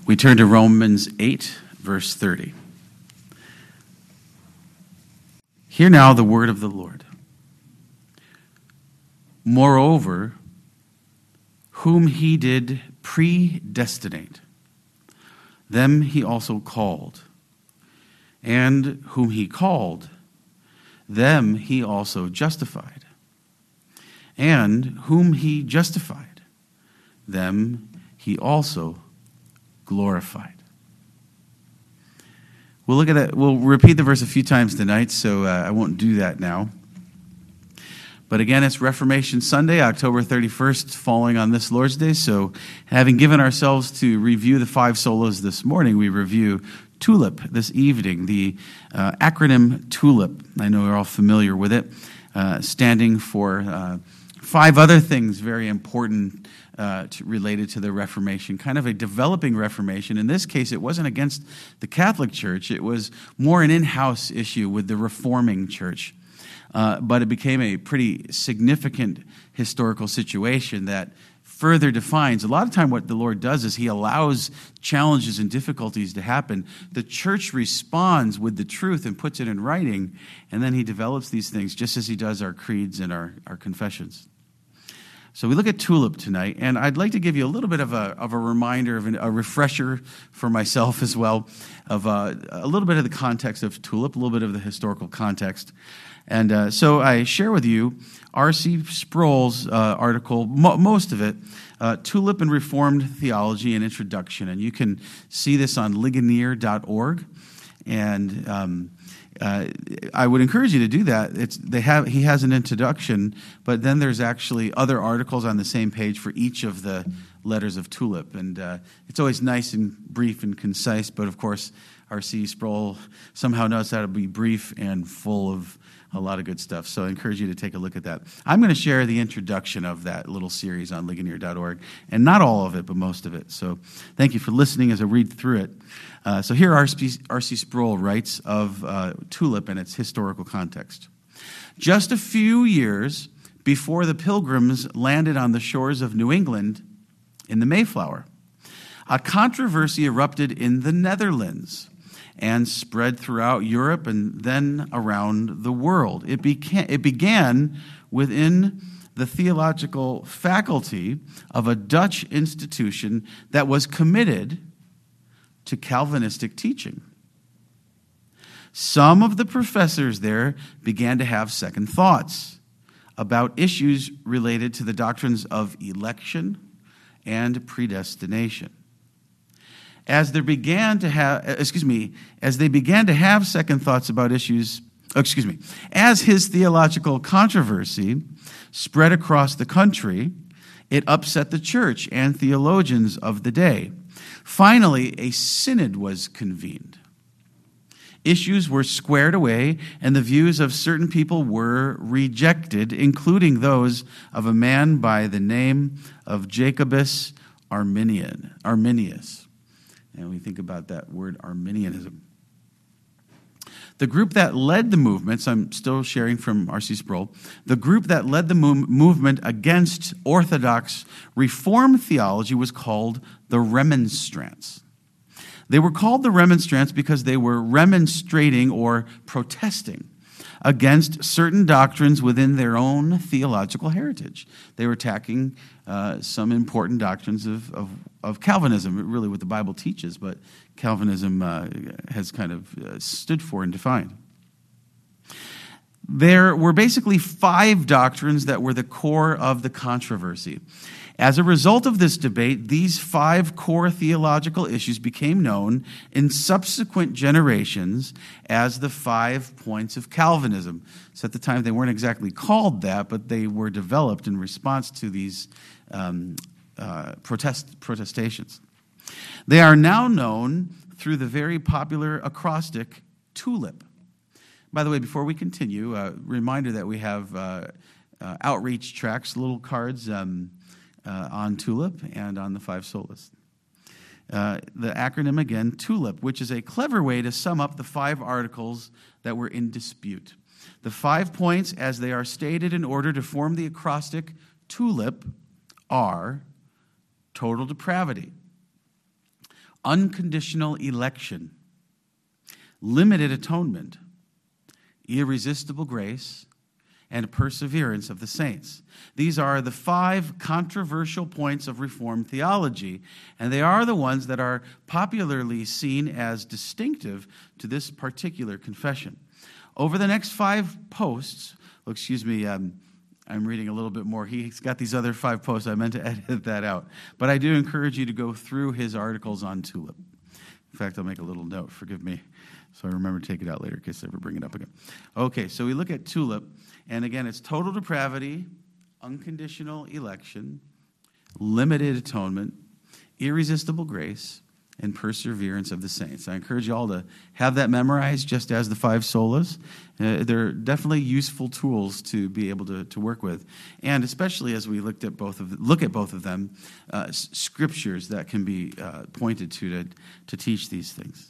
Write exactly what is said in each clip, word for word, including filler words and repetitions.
We turn to Romans eight, verse thirty. Hear now the word of the Lord. Moreover, whom he did predestinate, them he also called. And whom he called, them he also justified. And whom he justified, them he also glorified. We'll look at that. We'll repeat the verse a few times tonight, so uh, I won't do that now. But again, it's Reformation Sunday, October thirty-first, falling on this Lord's Day. So having given ourselves to review the five solas this morning, we review TULIP this evening, the uh, acronym TULIP. I know we're all familiar with it, uh, standing for uh, five other things very important uh, to, related to the Reformation, kind of a developing Reformation. In this case, it wasn't against the Catholic Church. It was more an in-house issue with the Reforming Church. Uh, but it became a pretty significant historical situation that further defines. A lot of time what the Lord does is he allows challenges and difficulties to happen. The church responds with the truth and puts it in writing, and then he develops these things just as he does our creeds and our, our confessions. So we look at TULIP tonight, and I'd like to give you a little bit of a, of a reminder, of an, a refresher for myself as well, of a, a little bit of the context of TULIP, a little bit of the historical context. And uh, so I share with you R C Sproul's uh, article, mo- most of it, uh, TULIP and Reformed Theology, an Introduction. And you can see this on Ligonier dot org. And um, uh, I would encourage you to do that. It's they have he has an introduction, but then there's actually other articles on the same page for each of the letters of TULIP. And uh, it's always nice and brief and concise, but of course, R C Sproul somehow knows how to be brief and full of a lot of good stuff. So I encourage you to take a look at that. I'm going to share the introduction of that little series on Ligonier dot org, and not all of it, but most of it. So thank you for listening as I read through it. Uh, so here R C Sproul writes of uh, TULIP and its historical context. Just a few years before the Pilgrims landed on the shores of New England in the Mayflower, a controversy erupted in the Netherlands and spread throughout Europe and then around the world. It began, it began within the theological faculty of a Dutch institution that was committed to Calvinistic teaching. Some of the professors there began to have second thoughts about issues related to the doctrines of election and predestination. As they began to have, excuse me, as they began to have second thoughts about issues, oh, excuse me, as his theological controversy spread across the country, it upset the church and theologians of the day. Finally, a synod was convened. Issues were squared away, and the views of certain people were rejected, including those of a man by the name of Jacobus Arminian, Arminius. And we think about that word Arminianism. The group that led the movements, I'm still sharing from R C Sproul, the group that led the move, movement against Orthodox Reformed theology was called the Remonstrants. They were called the Remonstrants because they were remonstrating or protesting against certain doctrines within their own theological heritage. They were attacking uh, some important doctrines of, of, of Calvinism, really what the Bible teaches, but Calvinism uh, has kind of uh, stood for and defined. There were basically five doctrines that were the core of the controversy. As a result of this debate, these five core theological issues became known in subsequent generations as the five points of Calvinism. So at the time, they weren't exactly called that, but they were developed in response to these um, uh, protest protestations. They are now known through the very popular acrostic TULIP. By the way, before we continue, a reminder that we have uh, uh, outreach tracks, little cards, um, Uh, on TULIP and on the five solas. Uh, the acronym again, TULIP, which is a clever way to sum up the five articles that were in dispute. The five points, as they are stated in order to form the acrostic TULIP, are total depravity, unconditional election, limited atonement, irresistible grace, and perseverance of the saints. These are the five controversial points of Reformed theology, and they are the ones that are popularly seen as distinctive to this particular confession. Over the next five posts, oh, excuse me, um, I'm reading a little bit more. He's got these other five posts. I meant to edit that out. But I do encourage you to go through his articles on Tulip. In fact, I'll make a little note. Forgive me. So I remember to take it out later in case I ever bring it up again. Okay, so we look at Tulip. And again, it's total depravity, unconditional election, limited atonement, irresistible grace, and perseverance of the saints. I encourage you all to have that memorized, just as the five solas. Uh, they're definitely useful tools to be able to, to work with, and especially as we looked at both of look at both of them, uh, s- scriptures that can be uh, pointed to, to to teach these things.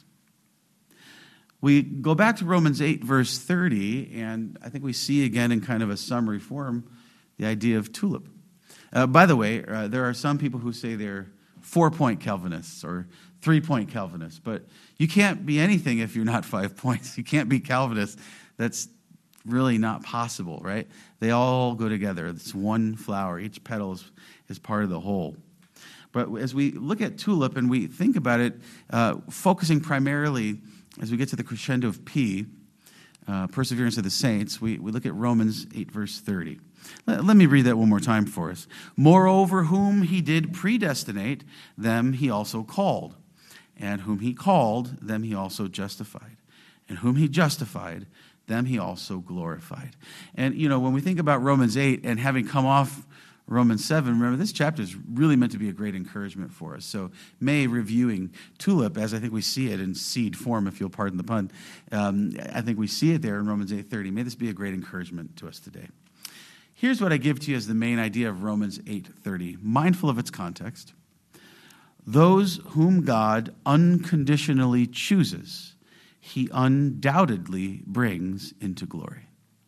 We go back to Romans eight, verse thirty, and I think we see again in kind of a summary form the idea of tulip. Uh, by the way, uh, there are some people who say they're four-point Calvinists or three-point Calvinists, but you can't be anything if you're not five points. You can't be Calvinist. That's really not possible, right? They all go together. It's one flower. Each petal is, is part of the whole. But as we look at tulip and we think about it, uh, focusing primarily, as we get to the crescendo of P, uh, perseverance of the saints, we, we look at Romans eight, verse thirty. Let, let me read that one more time for us. Moreover, whom he did predestinate, them he also called. And whom he called, them he also justified. And whom he justified, them he also glorified. And, you know, when we think about Romans eight and having come off Romans seven, remember, this chapter is really meant to be a great encouragement for us. So may reviewing Tulip, as I think we see it in seed form, if you'll pardon the pun, um, I think we see it there in Romans eight thirty. May this be a great encouragement to us today. Here's what I give to you as the main idea of Romans eight thirty, mindful of its context. Those whom God unconditionally chooses, he undoubtedly brings into glory.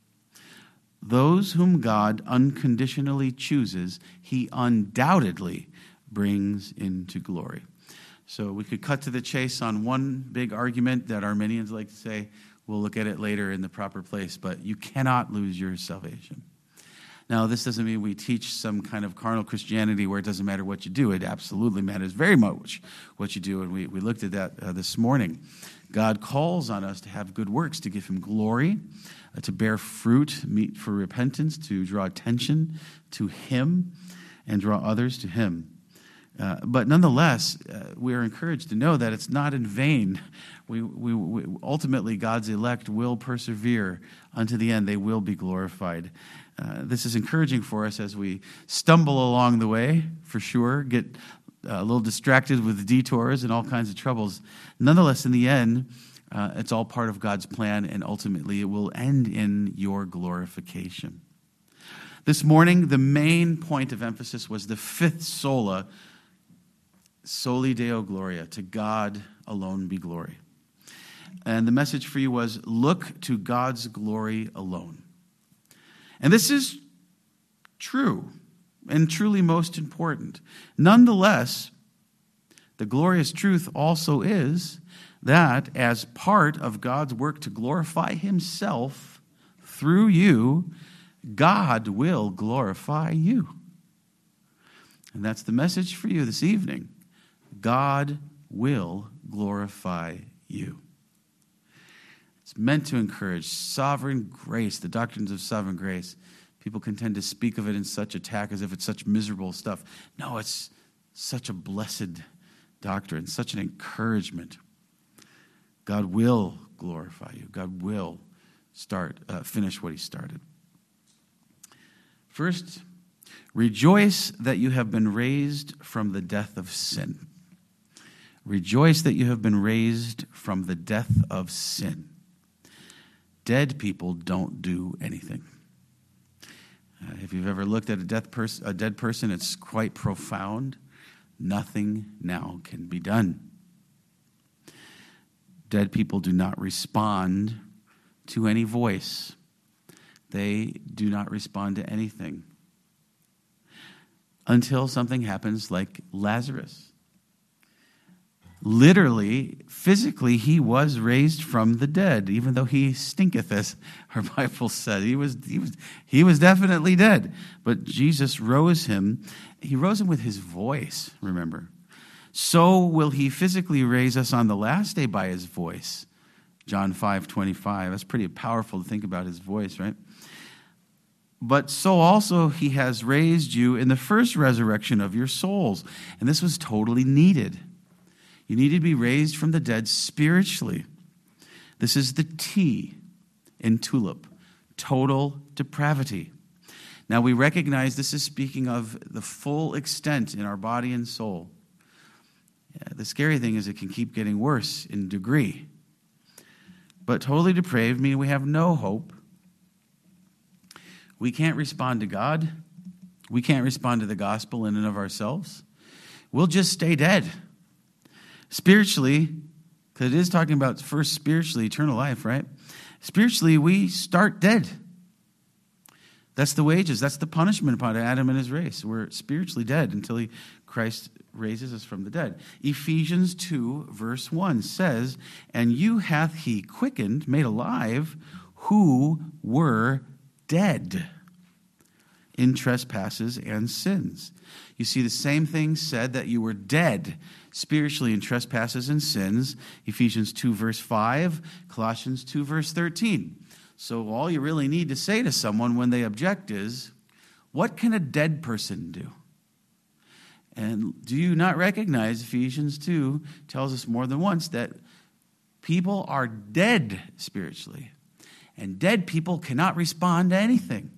Those whom God unconditionally chooses, he undoubtedly brings into glory. So we could cut to the chase on one big argument that Arminians like to say. We'll look at it later in the proper place, but you cannot lose your salvation. Now, this doesn't mean we teach some kind of carnal Christianity where it doesn't matter what you do. It absolutely matters very much what you do, and we, we looked at that uh, this morning. God calls on us to have good works, to give him glory, uh, to bear fruit, meet for repentance, to draw attention to him, and draw others to him. Uh, but nonetheless, uh, we are encouraged to know that it's not in vain. We, we, we ultimately, God's elect will persevere unto the end. They will be glorified. Uh, this is encouraging for us as we stumble along the way, for sure, get uh, a little distracted with detours and all kinds of troubles. Nonetheless, in the end, uh, it's all part of God's plan, and ultimately it will end in your glorification. This morning, the main point of emphasis was the fifth sola, Soli Deo Gloria, to God alone be glory. And the message for you was, look to God's glory alone. And this is true and truly most important. Nonetheless, the glorious truth also is that as part of God's work to glorify himself through you, God will glorify you. And that's the message for you this evening. God will glorify you. It's meant to encourage sovereign grace, the doctrines of sovereign grace. People can tend to speak of it in such attack as if it's such miserable stuff. No, it's such a blessed doctrine, such an encouragement. God will glorify you. God will start, uh, finish what he started. First, rejoice that you have been raised from the death of sin. Rejoice that you have been raised from the death of sin. Dead people don't do anything. Uh, if you've ever looked at a, death pers- a dead person, it's quite profound. Nothing now can be done. Dead people do not respond to any voice. They do not respond to anything until something happens like Lazarus. literally, physically, he was raised from the dead, even though he stinketh, as our Bible said. He was, he was, he was definitely dead. But Jesus rose him. He rose him with his voice, remember. So will he physically raise us on the last day by his voice. John five twenty-five. That's pretty powerful to think about his voice, right? But so also he has raised you in the first resurrection of your souls. And this was totally needed. You need to be raised from the dead spiritually. This is the T in TULIP, total depravity. Now we recognize this is speaking of the full extent in our body and soul. Yeah, the scary thing is it can keep getting worse in degree. But totally depraved means we have no hope. We can't respond to God. We can't respond to the gospel in and of ourselves. We'll just stay dead. Spiritually, because it is talking about first spiritually, eternal life, right? Spiritually, we start dead. That's the wages. That's the punishment upon Adam and his race. We're spiritually dead until he, Christ raises us from the dead. Ephesians two, verse one says, "And you hath he quickened, made alive, who were dead in trespasses and sins." You see the same thing said, that you were dead spiritually in trespasses and sins. Ephesians two, verse five, Colossians two, verse thirteen. So all you really need to say to someone when they object is, what can a dead person do? And do you not recognize Ephesians two tells us more than once that people are dead spiritually, and dead people cannot respond to anything.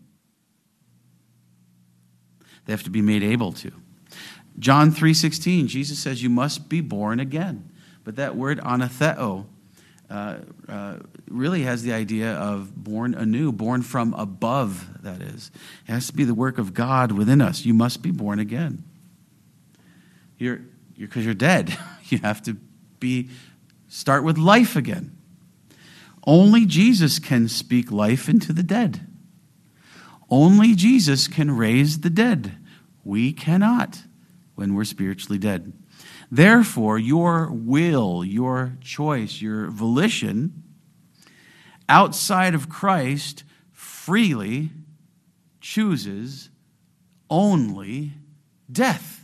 They have to be made able to. John three sixteen, Jesus says you must be born again. But that word anatheo uh, uh, really has the idea of born anew, born from above, that is. It has to be the work of God within us. You must be born again. You're, you're, 'cause you're dead. You have to be, start with life again. Only Jesus can speak life into the dead. Only Jesus can raise the dead. We cannot when we're spiritually dead. Therefore, your will, your choice, your volition outside of Christ freely chooses only death.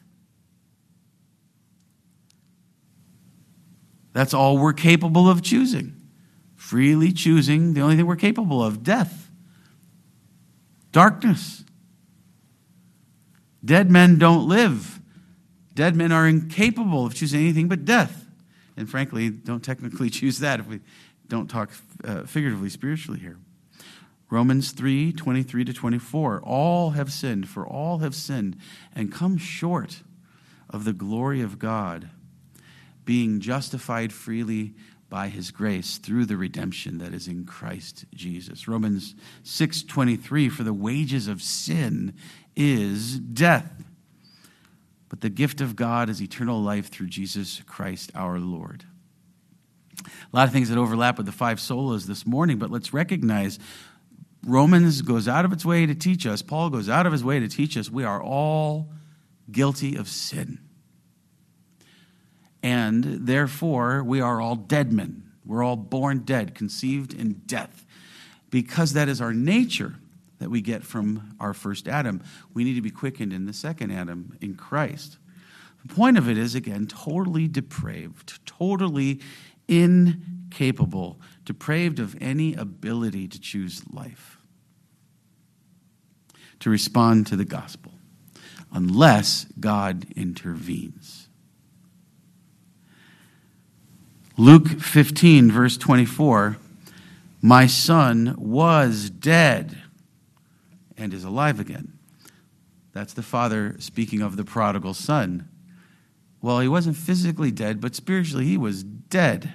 That's all we're capable of choosing. Freely choosing the only thing we're capable of, death. Darkness. Dead men don't live. Dead men are incapable of choosing anything but death. And frankly, don't technically choose that if we don't talk uh, figuratively, spiritually here. Romans three, twenty-three to twenty-four. All have sinned, for all have sinned, and come short of the glory of God, being justified freely by his grace through the redemption that is in Christ Jesus. Romans six twenty-three, for the wages of sin is death, but the gift of God is eternal life through Jesus Christ our Lord. A lot of things that overlap with the five solas this morning, but let's recognize Romans goes out of its way to teach us, Paul goes out of his way to teach us, we are all guilty of sin. And therefore, we are all dead men. We're all born dead, conceived in death. Because that is our nature that we get from our first Adam, we need to be quickened in the second Adam, in Christ. The point of it is, again, totally depraved, totally incapable, depraved of any ability to choose life, to respond to the gospel, unless God intervenes. Luke fifteen, verse twenty-four, my son was dead and is alive again. That's the father speaking of the prodigal son. Well, he wasn't physically dead, but spiritually he was dead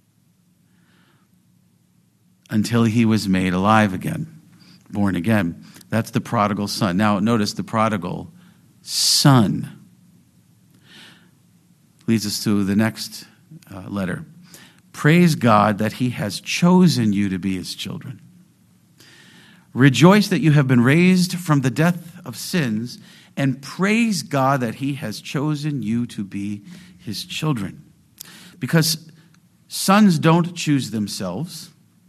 until he was made alive again, born again. That's the prodigal son. Now, notice the prodigal son leads us to the next uh, letter. Praise God that he has chosen you to be his children. Rejoice that you have been raised from the death of sins, and praise God that he has chosen you to be his children. Because sons don't choose themselves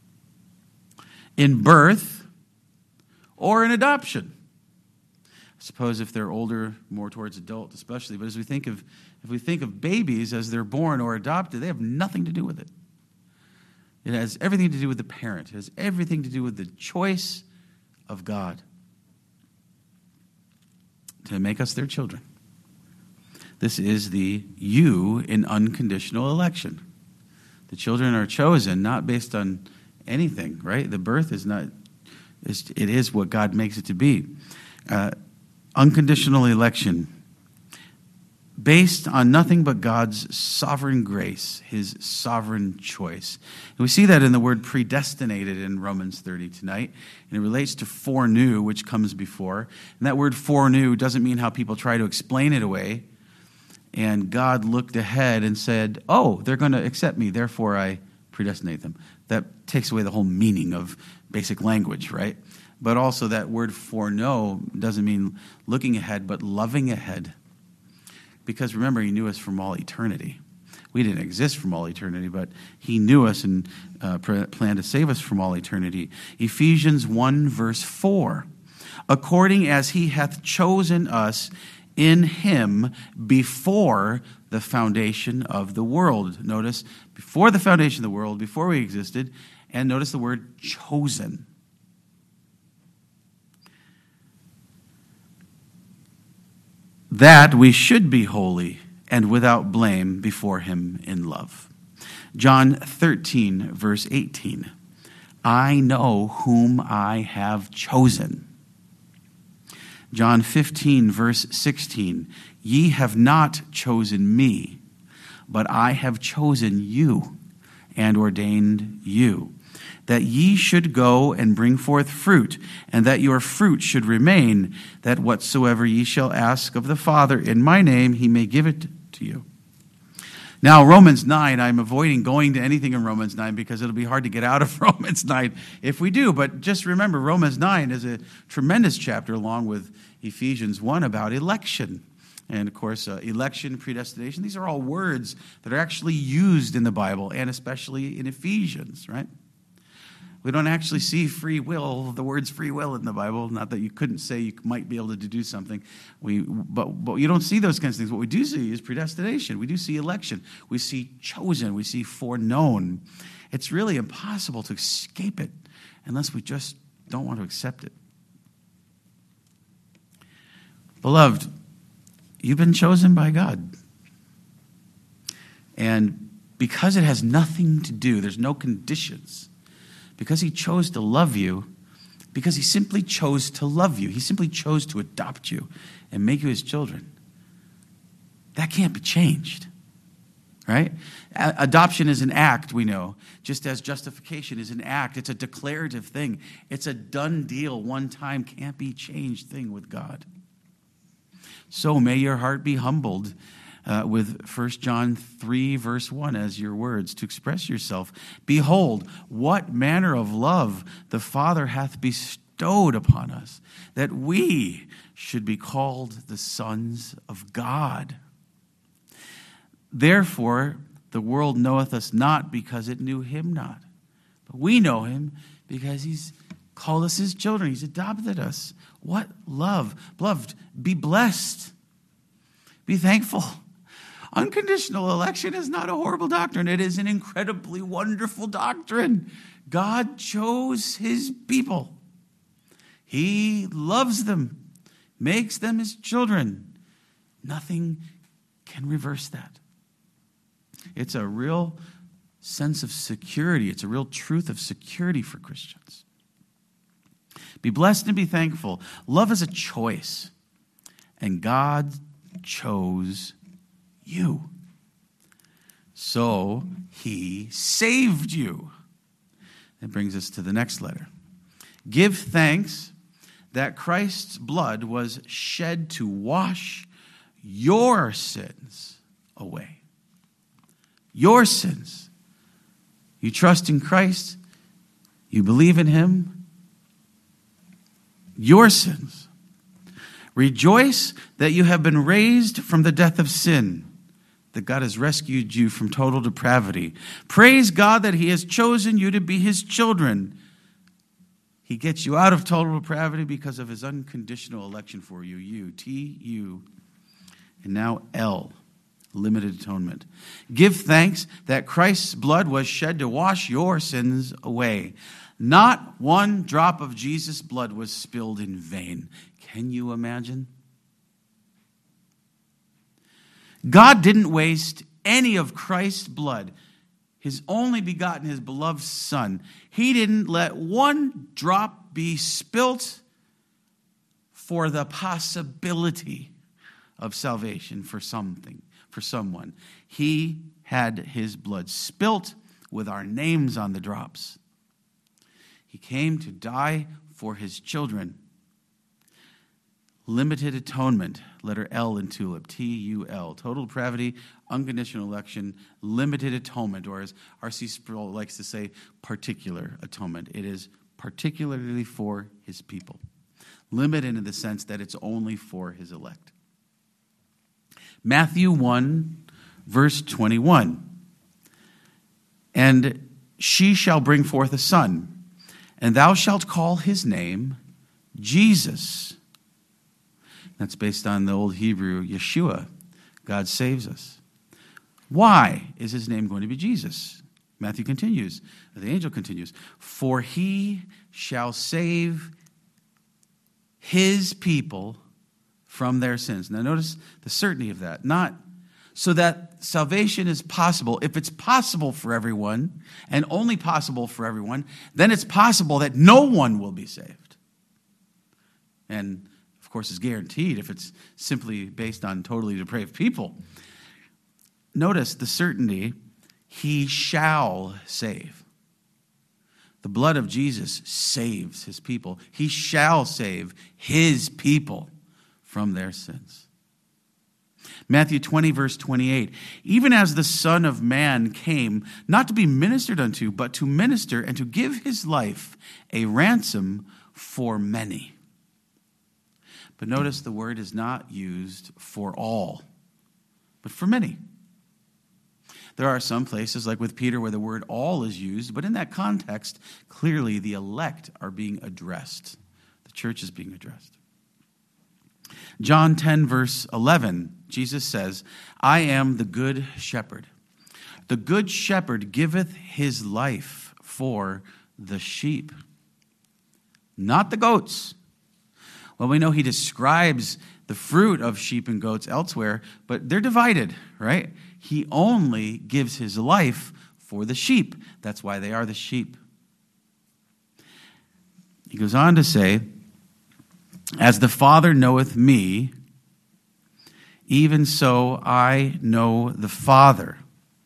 in birth or in adoption. I suppose if they're older, more towards adult especially, but as we think of if we think of babies as they're born or adopted, they have nothing to do with it. It has everything to do with the parent. It has everything to do with the choice of God to make us their children. This is the you in unconditional election. The children are chosen not based on anything, right? The birth is not, it is what God makes it to be. Uh, unconditional election, based on nothing but God's sovereign grace, his sovereign choice. And we see that in the word predestinated in Romans thirty tonight, and it relates to foreknew, which comes before. And that word foreknew doesn't mean how people try to explain it away. And God looked ahead and said, oh, they're going to accept me, therefore I predestinate them. That takes away the whole meaning of basic language, right? But also that word foreknow doesn't mean looking ahead, but loving ahead. Because remember, he knew us from all eternity. We didn't exist from all eternity, but he knew us and uh, planned to save us from all eternity. Ephesians one, verse four. According as he hath chosen us in him before the foundation of the world. Notice, before the foundation of the world, before we existed, and notice the word chosen. That we should be holy and without blame before him in love. John thirteen, verse eighteen. I know whom I have chosen. John fifteen, verse sixteen. Ye have not chosen me, but I have chosen you and ordained you, that ye should go and bring forth fruit, and that your fruit should remain, that whatsoever ye shall ask of the Father in my name, he may give it to you. Now, Romans nine, I'm avoiding going to anything in Romans nine because it'll be hard to get out of Romans nine if we do. But just remember, Romans nine is a tremendous chapter along with Ephesians one about election. And, of course, uh, election, predestination, these are all words that are actually used in the Bible, and especially in Ephesians, right? We don't actually see free will, the words free will in the Bible. Not that you couldn't say you might be able to do something. We, but, but you don't see those kinds of things. What we do see is predestination. We do see election. We see chosen. We see foreknown. It's really impossible to escape it unless we just don't want to accept it. Beloved, you've been chosen by God. And because it has nothing to do, there's no conditions, because he chose to love you, because he simply chose to love you. He simply chose to adopt you and make you his children. That can't be changed, right? A- adoption is an act, we know, just as justification is an act. It's a declarative thing. It's a done deal, one time, can't be changed thing with God. So may your heart be humbled Uh, with First John three, verse one, as your words to express yourself. Behold, what manner of love the Father hath bestowed upon us, that we should be called the sons of God. Therefore, the world knoweth us not because it knew him not. But we know him because he's called us his children. He's adopted us. What love. Beloved, be blessed. Be thankful. Unconditional election is not a horrible doctrine. It is an incredibly wonderful doctrine. God chose his people. He loves them, makes them his children. Nothing can reverse that. It's a real sense of security. It's a real truth of security for Christians. Be blessed and be thankful. Love is a choice, and God chose you. So he saved you. That brings us to the next letter. Give thanks that Christ's blood was shed to wash your sins away. Your sins. You trust in Christ. You believe in him. Your sins. Rejoice that you have been raised from the death of sin. that God has rescued you from total depravity. Praise God that he has chosen you to be his children. He gets you out of total depravity because of his unconditional election for you. You, T, U, and now L, limited atonement. Give thanks that Christ's blood was shed to wash your sins away. Not one drop of Jesus' blood was spilled in vain. Can you imagine? God didn't waste any of Christ's blood, his only begotten, his beloved Son. He didn't let one drop be spilt for the possibility of salvation for something, for someone. He had his blood spilt with our names on the drops. He came to die for his children. Limited atonement, letter L in TULIP, T U L. Total depravity, unconditional election, limited atonement, or as R C Sproul likes to say, particular atonement. It is particularly for his people. Limited in the sense that it's only for his elect. Matthew one, verse twenty-one. And she shall bring forth a son, and thou shalt call his name Jesus. That's based on the old Hebrew, Yeshua. God saves us. Why is his name going to be Jesus? Matthew continues, the angel continues, for he shall save his people from their sins. Now notice the certainty of that. Not so that salvation is possible. If it's possible for everyone, and only possible for everyone, then it's possible that no one will be saved. And of course, is guaranteed if it's simply based on totally depraved people. Notice the certainty, he shall save. The blood of Jesus saves his people. He shall save his people from their sins. Matthew twenty, verse twenty-eight. Even as the Son of Man came, not to be ministered unto, but to minister and to give his life a ransom for many. But notice the word is not used for all, but for many. There are some places, like with Peter, where the word all is used, but in that context, clearly the elect are being addressed. The church is being addressed. John ten, verse eleven, Jesus says, I am the good shepherd. The good shepherd giveth his life for the sheep, not the goats. Well, we know he describes the fruit of sheep and goats elsewhere, but they're divided, right? He only gives his life for the sheep. That's why they are the sheep. He goes on to say, as the Father knoweth me, even so I know the Father,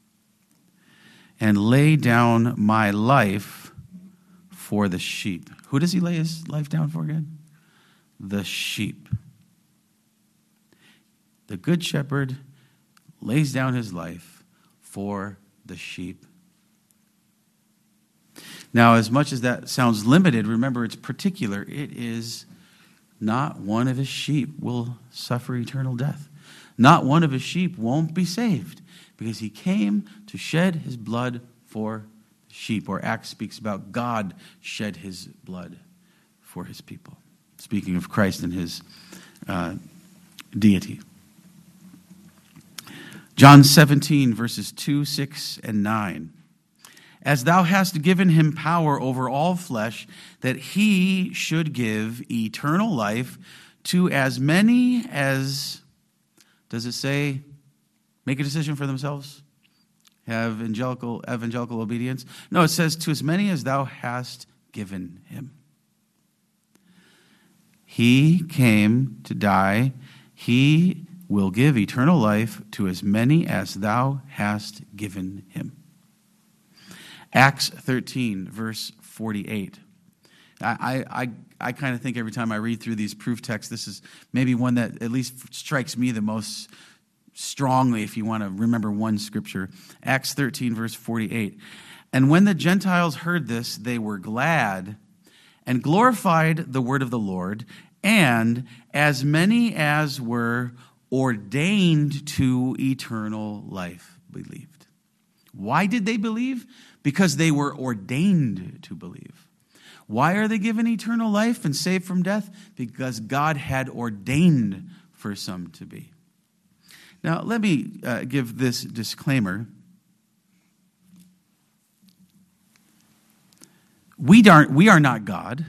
and lay down my life for the sheep. Who does he lay his life down for again? The sheep. The good shepherd lays down his life for the sheep. Now, as much as that sounds limited, remember it's particular. It is not one of his sheep will suffer eternal death. Not one of his sheep won't be saved because he came to shed his blood for the sheep. Or Acts speaks about God shed his blood for his people. Speaking of Christ and his uh, deity. John seventeen, verses two, six, and nine. As thou hast given him power over all flesh, that he should give eternal life to as many as, does it say, make a decision for themselves? Have evangelical, evangelical obedience? No, it says, to as many as thou hast given him. He came to die. He will give eternal life to as many as thou hast given him. Acts thirteen, verse forty-eight. I, I, I kind of think every time I read through these proof texts, this is maybe one that at least strikes me the most strongly if you want to remember one scripture. Acts thirteen, verse forty-eight. And when the Gentiles heard this, they were glad and glorified the word of the Lord, and as many as were ordained to eternal life believed. Why did they believe? Because they were ordained to believe. Why are they given eternal life and saved from death? Because God had ordained for some to be. Now, let me uh, give this disclaimer. We aren't, we are not God.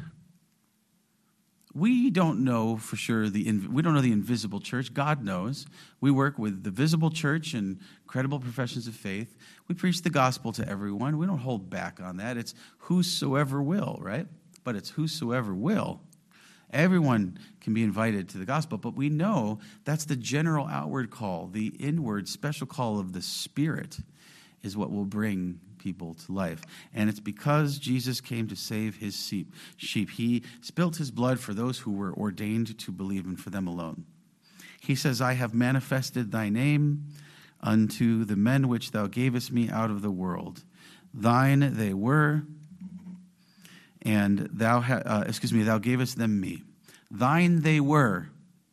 We don't know for sure, the we don't know the invisible church. God knows. We work with the visible church and credible professions of faith. We preach the gospel to everyone. We don't hold back on that. It's whosoever will, right? But it's whosoever will. Everyone can be invited to the gospel, but we know that's the general outward call. The inward special call of the Spirit is what will bring people to life. And it's because Jesus came to save his sheep. He spilt his blood for those who were ordained to believe, and for them alone. He says, I have manifested thy name unto the men which thou gavest me out of the world. Thine they were, and thou ha- uh, excuse me, thou gavest them me. Thine they were.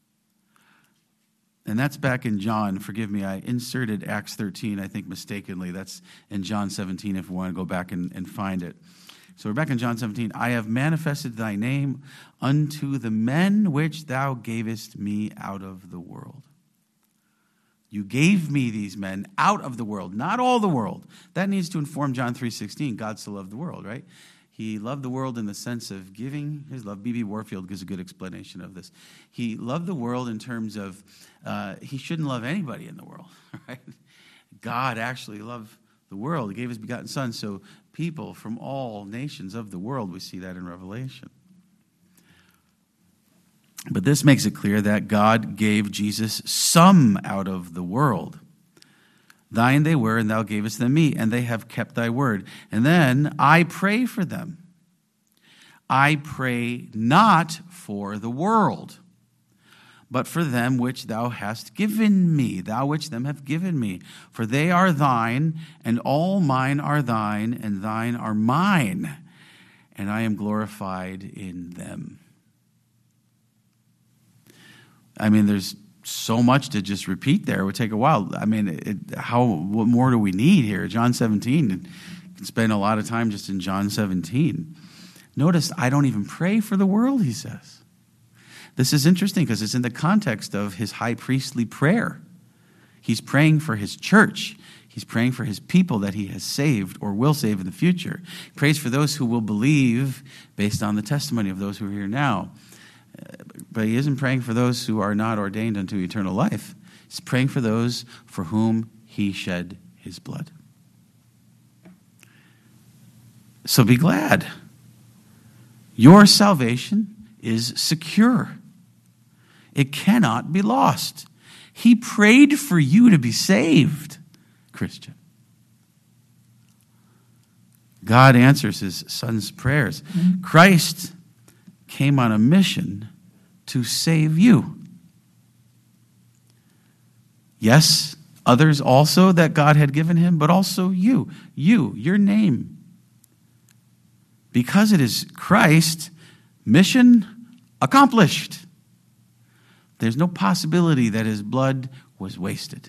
And that's back in John. Forgive me, I inserted Acts thirteen, I think mistakenly. That's in John seventeen if we want to go back and, and find it. So we're back in John seventeen. I have manifested thy name unto the men which thou gavest me out of the world. You gave me these men out of the world, not all the world. That needs to inform John three sixteen. God so loved the world, right? He loved the world in the sense of giving his love. B B Warfield gives a good explanation of this. He loved the world in terms of uh, he shouldn't love anybody in the world, right? God actually loved the world. He gave his begotten Son. So people from all nations of the world, we see that in Revelation. But this makes it clear that God gave Jesus some out of the world. Thine they were, and thou gavest them me, and they have kept thy word. And then I pray for them. I pray not for the world, but for them which thou hast given me, thou which them have given me. For they are thine, and all mine are thine, and thine are mine, and I am glorified in them. I mean, there's so much to just repeat there. It would take a while. I mean, it, how what more do we need here? John seventeen, and you can spend a lot of time just in John seventeen. Notice, I don't even pray for the world, he says. This is interesting because it's in the context of his high priestly prayer. He's praying for his church. He's praying for his people that he has saved or will save in the future. He prays for those who will believe based on the testimony of those who are here now. But he isn't praying for those who are not ordained unto eternal life. He's praying for those for whom he shed his blood. So be glad. Your salvation is secure. It cannot be lost. He prayed for you to be saved, Christian. God answers his Son's prayers. Mm-hmm. Christ came on a mission to save you. Yes, others also that God had given him, but also you. You, your name. Because it is Christ, mission accomplished. There's no possibility that his blood was wasted.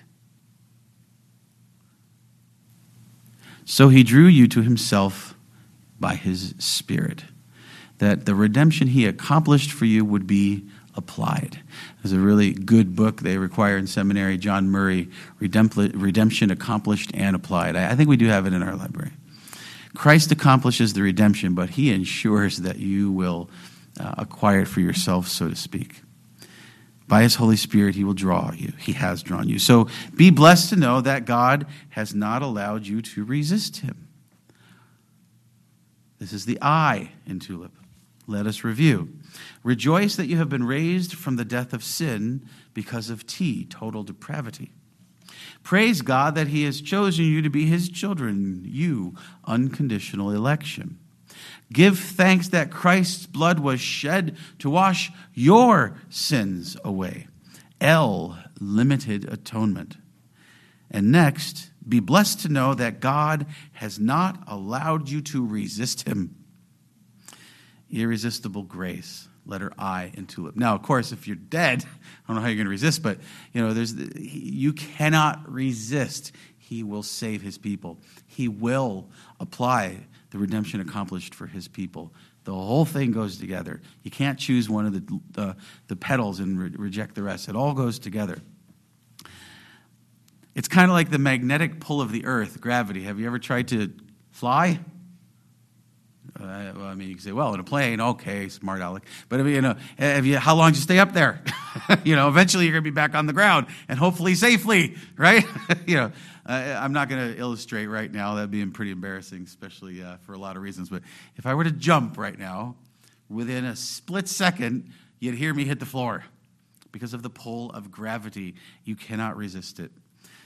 So he drew you to himself by his Spirit, that the redemption he accomplished for you would be applied. There's a really good book they require in seminary, John Murray, Redemption Accomplished and Applied. I think we do have it in our library. Christ accomplishes the redemption, but he ensures that you will uh, acquire it for yourself, so to speak. By his Holy Spirit, he will draw you. He has drawn you. So be blessed to know that God has not allowed you to resist him. This is the I in TULIP. Let us review. Rejoice that you have been raised from the death of sin because of T, total depravity. Praise God that he has chosen you to be his children, you, unconditional election. Give thanks that Christ's blood was shed to wash your sins away. L, limited atonement. And next, be blessed to know that God has not allowed you to resist him. Irresistible grace. letter I in TULIP. Now, of course, if you're dead, I don't know how you're going to resist, but you know, there's you cannot resist. He will save his people. He will apply the redemption accomplished for his people. The whole thing goes together. You can't choose one of the uh, the petals and re- reject the rest. It all goes together. It's kind of like the magnetic pull of the earth, gravity. Have you ever tried to fly? Uh, well, I mean, you can say, well, in a plane, okay, smart aleck. But, you know, have you, how long do you stay up there? you know, eventually you're going to be back on the ground, and hopefully safely, right? you know, uh, I'm not going to illustrate right now. That'd be pretty embarrassing, especially uh, for a lot of reasons. But if I were to jump right now, within a split second, you'd hear me hit the floor. Because of the pull of gravity, you cannot resist it.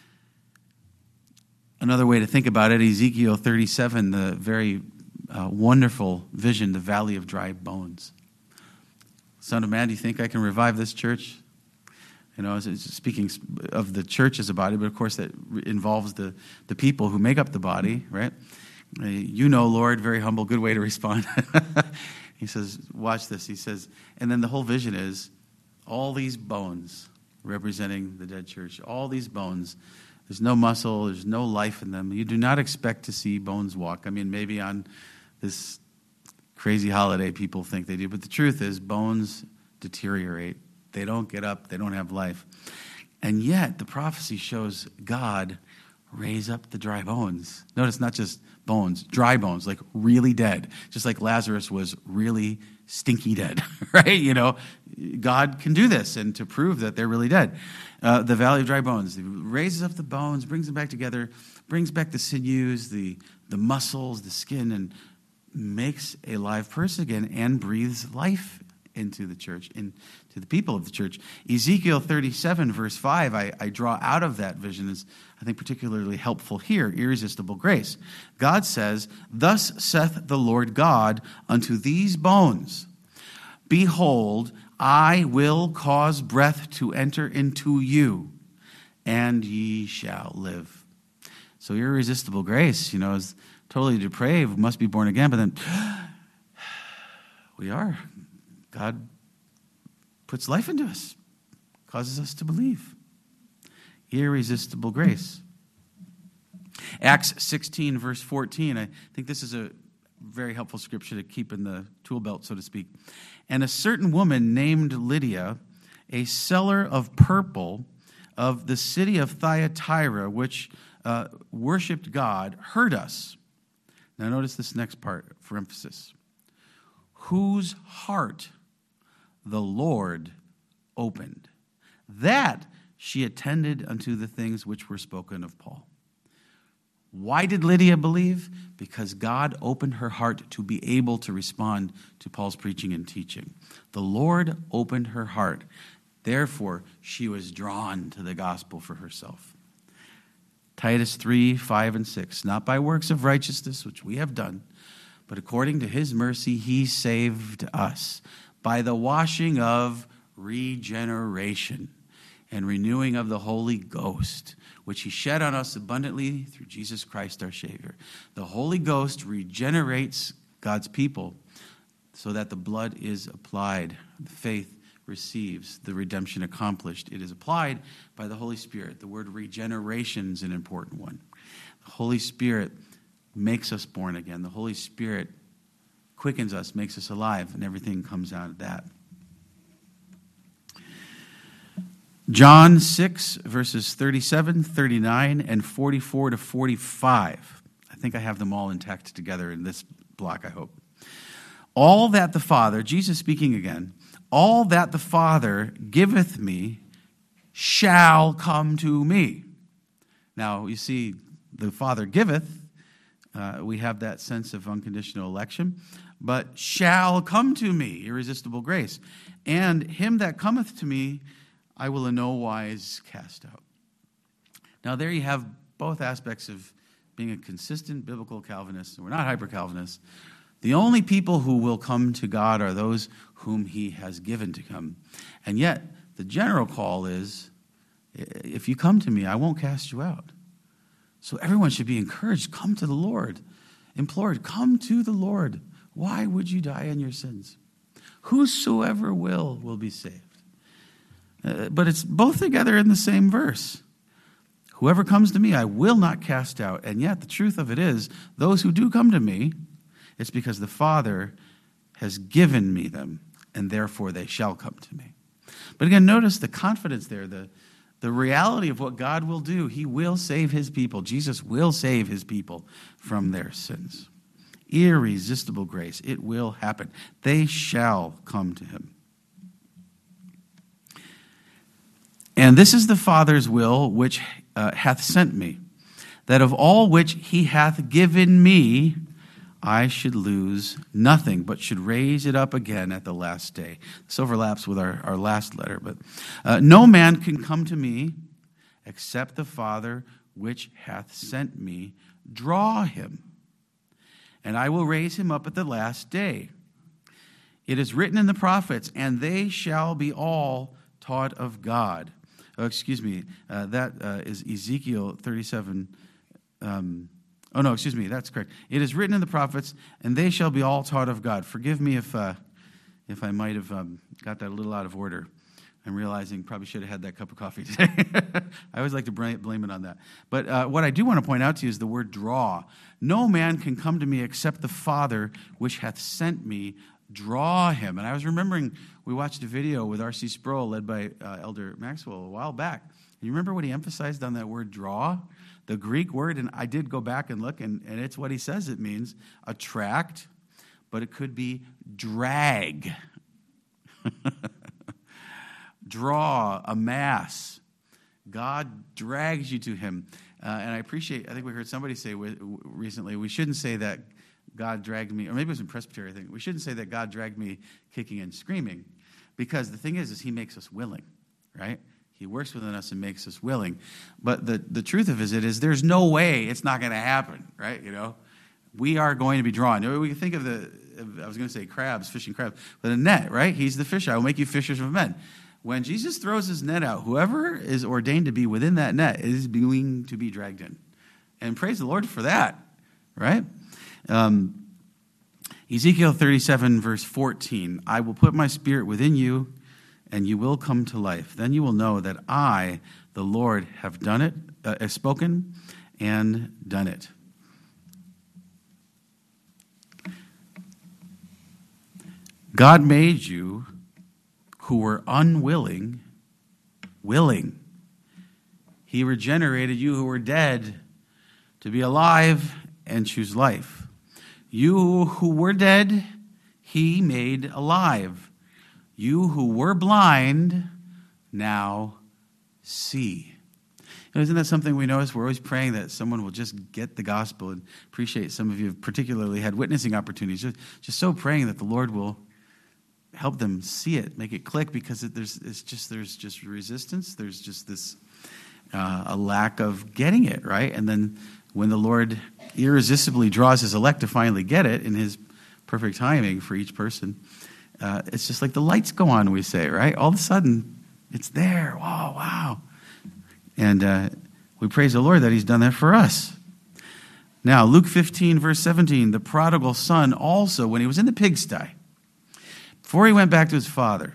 Another way to think about it, Ezekiel thirty-seven, the very uh, wonderful vision, the valley of dry bones. Son of man, do you think I can revive this church? You know, speaking of the church as a body, but of course that involves the, the people who make up the body, right? You know, Lord, very humble, good way to respond. He says, watch this. He says, and then the whole vision is all these bones representing the dead church, all these bones. There's no muscle, there's no life in them. You do not expect to see bones walk. I mean, maybe on this crazy holiday people think they do, but the truth is bones deteriorate. They don't get up, they don't have life. And yet the prophecy shows God raise up the dry bones. Notice not just bones, dry bones, like really dead. Just like Lazarus was really stinky dead, right? You know, God can do this, and to prove that they're really dead. Uh, the valley of dry bones, he raises up the bones, brings them back together, brings back the sinews, the, the muscles, the skin, and makes a live person again and breathes life into the church, into the people of the church. Ezekiel thirty-seven, verse five, I, I draw out of that vision is, I think, particularly helpful here, irresistible grace. God says, thus saith the Lord God unto these bones, behold, I will cause breath to enter into you, and ye shall live. So irresistible grace, you know, is totally depraved, must be born again, but then we are. God puts life into us, causes us to believe. Irresistible grace. Acts sixteen, verse fourteen. I think this is a very helpful scripture to keep in the tool belt, so to speak. And a certain woman named Lydia, a seller of purple of the city of Thyatira, which uh, worshipped God, heard us. Now notice this next part for emphasis. Whose heart the Lord opened, that she attended unto the things which were spoken of Paul. Why did Lydia believe? Because God opened her heart to be able to respond to Paul's preaching and teaching. The Lord opened her heart. Therefore, she was drawn to the gospel for herself. Titus three, five, and six. Not by works of righteousness, which we have done, but according to his mercy, he saved us by the washing of regeneration and renewing of the Holy Ghost, which he shed on us abundantly through Jesus Christ our Savior. The Holy Ghost regenerates God's people so that the blood is applied. The faith receives the redemption accomplished. It is applied by the Holy Spirit. The word regeneration is an important one. The Holy Spirit makes us born again. The Holy Spirit quickens us, makes us alive, and everything comes out of that. John six, verses thirty-seven, thirty-nine, and forty-four to forty-five. I think I have them all intact together in this block, I hope. All that the Father, Jesus speaking again, all that the Father giveth me shall come to me. Now, you see, the Father giveth, uh, we have that sense of unconditional election, but shall come to me, irresistible grace. And him that cometh to me, I will in no wise cast out. Now, there you have both aspects of being a consistent biblical Calvinist. We're not hyper-Calvinists. The only people who will come to God are those whom he has given to come. And yet, the general call is, if you come to me, I won't cast you out. So everyone should be encouraged, come to the Lord. Implored, come to the Lord. Why would you die in your sins? Whosoever will, will be saved. Uh, but it's both together in the same verse. Whoever comes to me, I will not cast out. And yet the truth of it is, those who do come to me, it's because the Father has given me them, and therefore they shall come to me. But again, notice the confidence there, the, the reality of what God will do. He will save his people. Jesus will save his people from their sins. Irresistible grace. It will happen. They shall come to him. And this is the Father's will which uh, hath sent me, that of all which he hath given me, I should lose nothing, but should raise it up again at the last day. This overlaps with our, our last letter. But uh, no man can come to me except the Father which hath sent me draw him. And I will raise him up at the last day. It is written in the prophets, and they shall be all taught of God. Oh, excuse me, uh, that uh, is Ezekiel thirty-seven. Um, oh, no, excuse me, that's correct. It is written in the prophets, and they shall be all taught of God. Forgive me if uh, if I might have um, got that a little out of order. I'm realizing probably should have had that cup of coffee today. I always like to blame it on that. But uh, what I do want to point out to you is the word draw. No man can come to me except the Father which hath sent me draw him. And I was remembering we watched a video with R C Sproul led by uh, Elder Maxwell a while back. You remember what he emphasized on that word draw? The Greek word, and I did go back and look, and, and it's what he says it means, attract, but it could be drag. Draw, amass. God drags you to him. Uh, and I appreciate, I think we heard somebody say w- w- recently, we shouldn't say that God dragged me, or maybe it was in Presbytery, I think. We shouldn't say that God dragged me kicking and screaming, because the thing is, is he makes us willing, right? He works within us and makes us willing. But the, the truth of it is, there's no way it's not going to happen, right? You know, we are going to be drawn. We can think of the, I was going to say crabs, fishing crabs, but a net, right? He's the fisher. I will make you fishers of men. When Jesus throws his net out, whoever is ordained to be within that net is going to be dragged in. And praise the Lord for that, right? Um, Ezekiel thirty-seven, verse fourteen, I will put my spirit within you, and you will come to life. Then you will know that I, the Lord, have done it, uh, have spoken and done it. God made you who were unwilling, willing. He regenerated you who were dead to be alive and choose life. You who were dead, he made alive. You who were blind, now see. You know, isn't that something we notice? We're always praying that someone will just get the gospel, and appreciate some of you have particularly had witnessing opportunities. Just, just so praying that the Lord will help them see it, make it click, because it, there's it's just there's just resistance. There's just this uh, a lack of getting it right, and then when the Lord irresistibly draws his elect to finally get it in his perfect timing for each person, uh, it's just like the lights go on. We say, right? All of a sudden, it's there. Wow, wow, and uh, we praise the Lord that he's done that for us. Now, Luke fifteen, verse seventeen, the prodigal son also, when he was in the pigsty, before he went back to his father,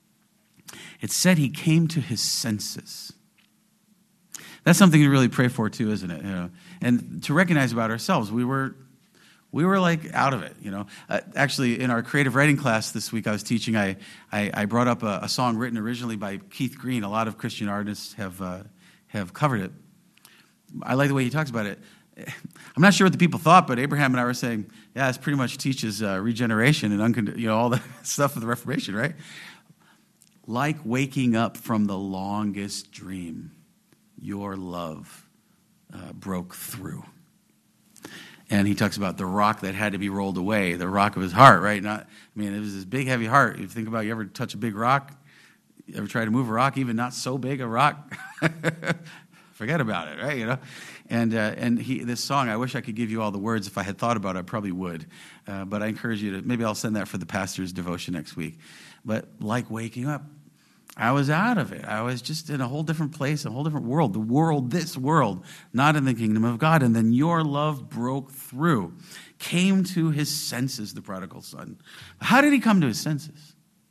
it said he came to his senses. That's something to really pray for too, isn't it? You know, and to recognize about ourselves, we were, we were like out of it. You know, uh, actually, in our creative writing class this week, I was teaching. I I, I brought up a, a song written originally by Keith Green. A lot of Christian artists have uh, have covered it. I like the way he talks about it. I'm not sure what the people thought, but Abraham and I were saying, yeah, this pretty much teaches uh, regeneration and uncond- you know all the stuff of the Reformation, right? Like waking up from the longest dream, your love uh, broke through. And he talks about the rock that had to be rolled away, the rock of his heart, right? Not, I mean, it was this big, heavy heart. If you think about it, you ever touch a big rock? You ever try to move a rock, even not so big a rock? Forget about it, right? You know, and uh, and he this song. I wish I could give you all the words. If I had thought about it, I probably would. Uh, but I encourage you to. Maybe I'll send that for the pastor's devotion next week. But like waking up, I was out of it. I was just in a whole different place, a whole different world. The world, this world, not in the kingdom of God. And then your love broke through, came to his senses, the prodigal son. How did he come to his senses?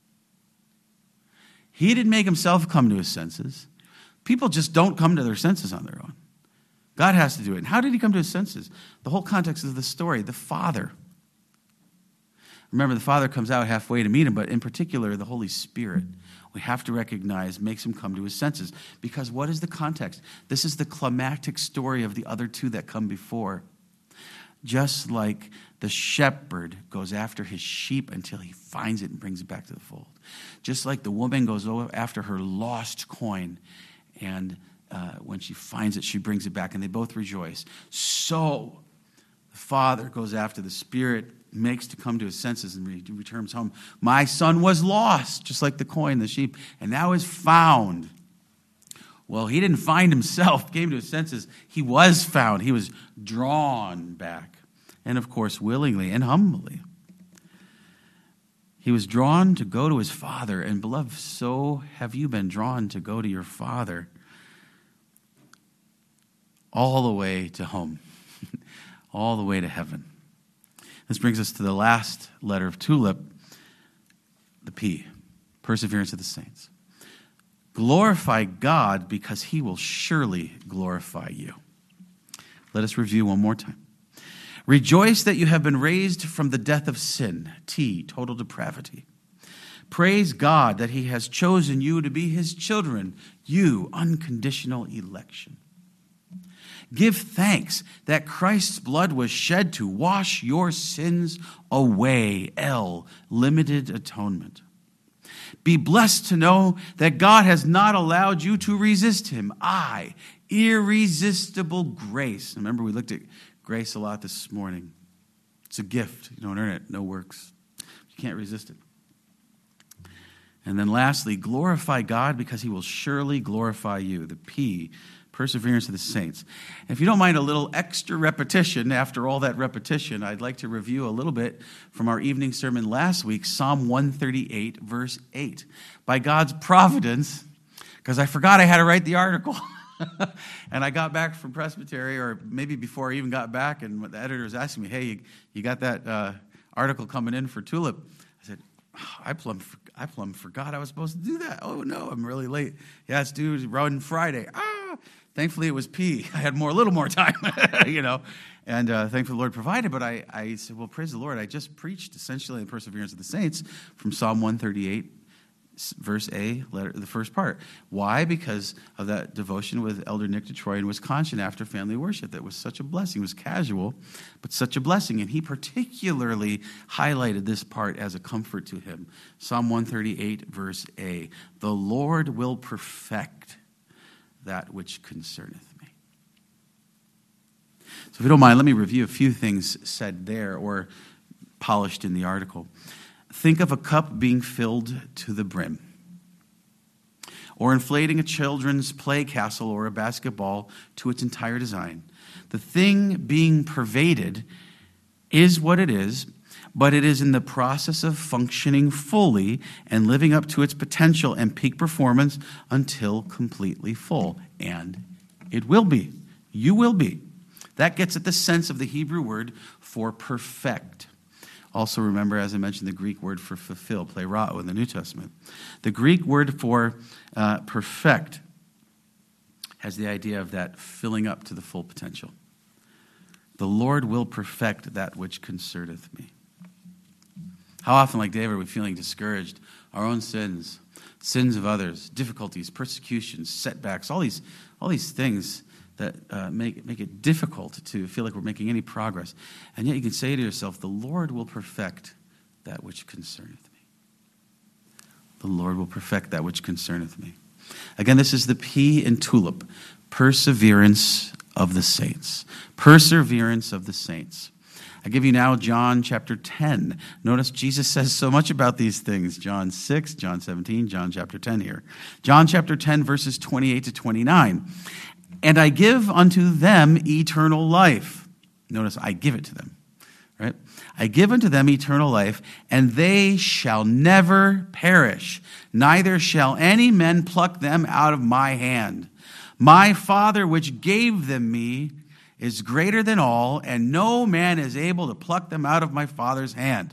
He didn't make himself come to his senses. People just don't come to their senses on their own. God has to do it. And how did he come to his senses? The whole context of the story, the Father. Remember, the Father comes out halfway to meet him, but in particular, the Holy Spirit, we have to recognize, makes him come to his senses. Because what is the context? This is the climactic story of the other two that come before. Just like the shepherd goes after his sheep until he finds it and brings it back to the fold. Just like the woman goes after her lost coin, and uh, when she finds it, she brings it back, and they both rejoice. So the Father goes after the Spirit, makes to come to his senses, and re- returns home. My son was lost, just like the coin, the sheep, and now is found. Well, he didn't find himself, came to his senses. He was found. He was drawn back. And of course, willingly and humbly. He was drawn to go to his Father. And beloved, so have you been drawn to go to your Father all the way to home, all the way to heaven. This brings us to the last letter of Tulip, the P, perseverance of the saints. Glorify God because he will surely glorify you. Let us review one more time. Rejoice that you have been raised from the death of sin, T, total depravity. Praise God that he has chosen you to be his children, you, unconditional election. Give thanks that Christ's blood was shed to wash your sins away, L, limited atonement. Be blessed to know that God has not allowed you to resist him, I, irresistible grace. Remember, we looked at grace a lot this morning. It's a gift. You don't earn it. No works. You can't resist it. And then lastly, glorify God because he will surely glorify you. The P, perseverance of the saints. And if you don't mind a little extra repetition, after all that repetition, I'd like to review a little bit from our evening sermon last week, Psalm one thirty-eight, verse eight. By God's providence, because I forgot I had to write the article. And I got back from Presbytery, or maybe before I even got back, and the editor was asking me, hey, you, you got that uh, article coming in for Tulip? I said, oh, I plumb I plumb forgot I was supposed to do that. Oh, no, I'm really late. Yeah, it's due around Friday. Ah, thankfully it was P. I had more, a little more time, you know, and uh, thankfully the Lord provided. But I, I said, well, praise the Lord. I just preached essentially the perseverance of the saints from Psalm one thirty-eight, verse A, letter, the first part. Why? Because of that devotion with Elder Nick DeTroy in Wisconsin after family worship. That was such a blessing. It was casual, but such a blessing. And he particularly highlighted this part as a comfort to him. Psalm one thirty-eight, verse A. The Lord will perfect that which concerneth me. So if you don't mind, let me review a few things said there or polished in the article. Think of a cup being filled to the brim, or inflating a children's play castle or a basketball to its entire design. The thing being pervaded is what it is, but it is in the process of functioning fully and living up to its potential and peak performance until completely full. And it will be. You will be. That gets at the sense of the Hebrew word for perfect. Also remember, as I mentioned, the Greek word for fulfill, plerao, in the New Testament. The Greek word for uh, perfect has the idea of that filling up to the full potential. The Lord will perfect that which concerneth me. How often, like David, are we feeling discouraged? Our own sins, sins of others, difficulties, persecutions, setbacks, all these, all these things that uh, make, make it difficult to feel like we're making any progress. And yet you can say to yourself, the Lord will perfect that which concerneth me. The Lord will perfect that which concerneth me. Again, this is the P in Tulip, perseverance of the saints. Perseverance of the saints. I give you now John chapter ten. Notice Jesus says so much about these things. John six, John seventeen, John chapter ten here. John chapter ten, verses twenty-eight to twenty-nine. And I give unto them eternal life. Notice, I give it to them. right? I give unto them eternal life, and they shall never perish, neither shall any man pluck them out of my hand. My Father which gave them me is greater than all, and no man is able to pluck them out of my Father's hand.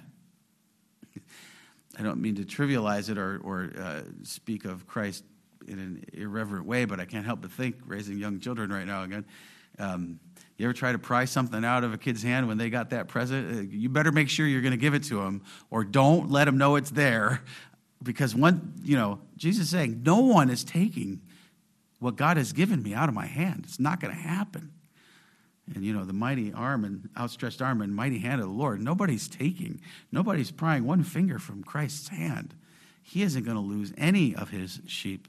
I don't mean to trivialize it or, or uh, speak of Christ in an irreverent way, but I can't help but think, raising young children right now again, um, you ever try to pry something out of a kid's hand when they got that present? You better make sure you're going to give it to them, or don't let them know it's there, because one, you know, Jesus is saying, no one is taking what God has given me out of my hand. It's not going to happen. And, you know, the mighty arm and outstretched arm and mighty hand of the Lord, nobody's taking, nobody's prying one finger from Christ's hand. He isn't going to lose any of his sheep.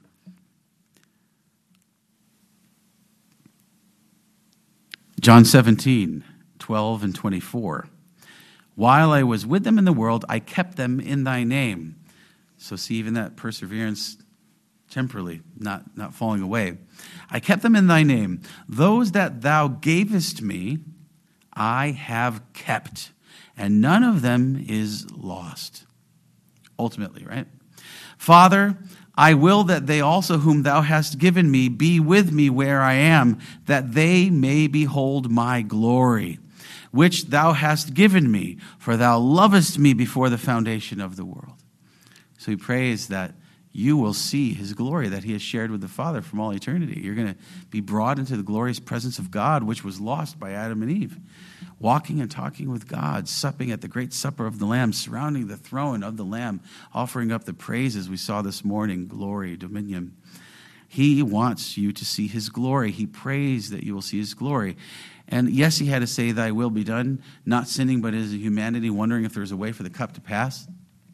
John seventeen, twelve and twenty-four. While I was with them in the world, I kept them in thy name. So see, even that perseverance temporarily, not, not falling away. I kept them in thy name. Those that thou gavest me, I have kept, and none of them is lost. Ultimately, right? Father, I will that they also whom thou hast given me be with me where I am, that they may behold my glory, which thou hast given me, for thou lovest me before the foundation of the world. So he prays that you will see his glory that he has shared with the Father from all eternity. You're going to be brought into the glorious presence of God, which was lost by Adam and Eve. Walking and talking with God, supping at the great supper of the Lamb, surrounding the throne of the Lamb, offering up the praises we saw this morning, glory, dominion. He wants you to see his glory. He prays that you will see his glory. And yes, he had to say, thy will be done, not sinning, but as a humanity wondering if there's a way for the cup to pass.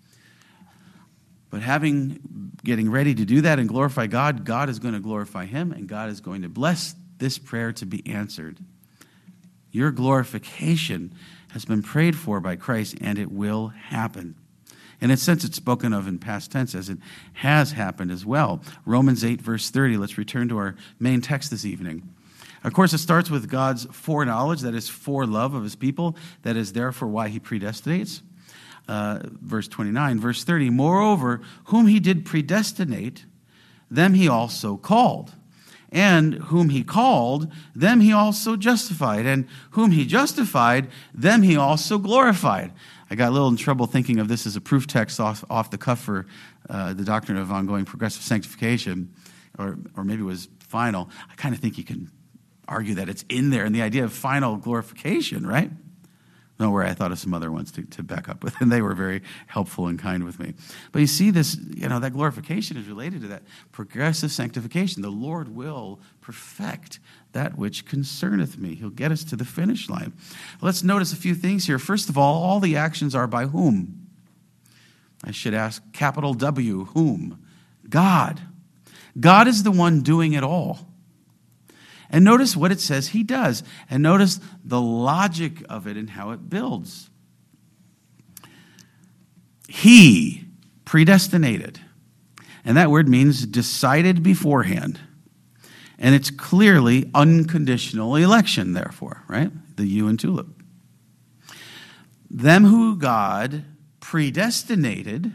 But having, getting ready to do that and glorify God, God is going to glorify him, and God is going to bless this prayer to be answered. Your glorification has been prayed for by Christ, and it will happen. In a sense, it's spoken of in past tense, as it has happened as well. Romans eight, verse thirty. Let's return to our main text this evening. Of course, it starts with God's foreknowledge, that is, forelove of his people, that is therefore why he predestinates. Uh, verse twenty-nine, verse thirty, moreover, whom he did predestinate, them he also called. And whom he called, them he also justified. And whom he justified, them he also glorified. I got a little in trouble thinking of this as a proof text off, off the cuff for uh, the doctrine of ongoing progressive sanctification, or, or maybe it was final. I kind of think you can argue that it's in there in the idea of final glorification, right? Don't worry, I thought of some other ones to, to back up with, and they were very helpful and kind with me. But you see this, you know, that glorification is related to that progressive sanctification. The Lord will perfect that which concerneth me. He'll get us to the finish line. Let's notice a few things here. First of all, all the actions are by whom? I should ask, capital W, whom? God. God is the one doing it all. And notice what it says he does. And notice the logic of it and how it builds. He predestinated. And that word means decided beforehand. And it's clearly unconditional election, therefore, right? The U in tulip. Them who God predestinated,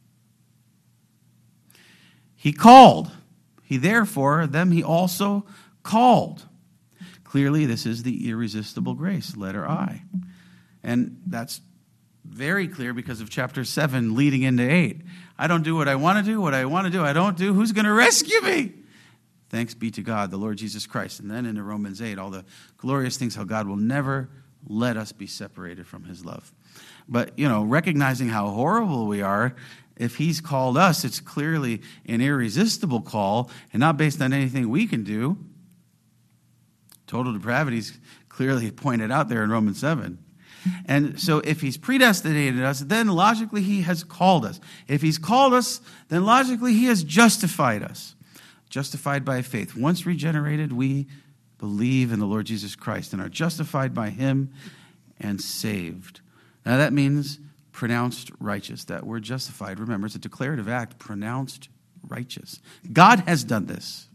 he called. He therefore, them he also called. Clearly, this is the irresistible grace, letter I. And that's very clear because of chapter seven leading into eight. I don't do what I want to do. What I want to do, I don't do. Who's going to rescue me? Thanks be to God, the Lord Jesus Christ. And then into Romans eight, all the glorious things, how God will never let us be separated from his love. But, you know, recognizing how horrible we are, if he's called us, it's clearly an irresistible call and not based on anything we can do. Total depravity is clearly pointed out there in Romans seven. And so if he's predestinated us, then logically he has called us. If he's called us, then logically he has justified us. Justified by faith. Once regenerated, we believe in the Lord Jesus Christ and are justified by him and saved. Now that means pronounced righteous. That word justified, remember, it's a declarative act, pronounced righteous. God has done this.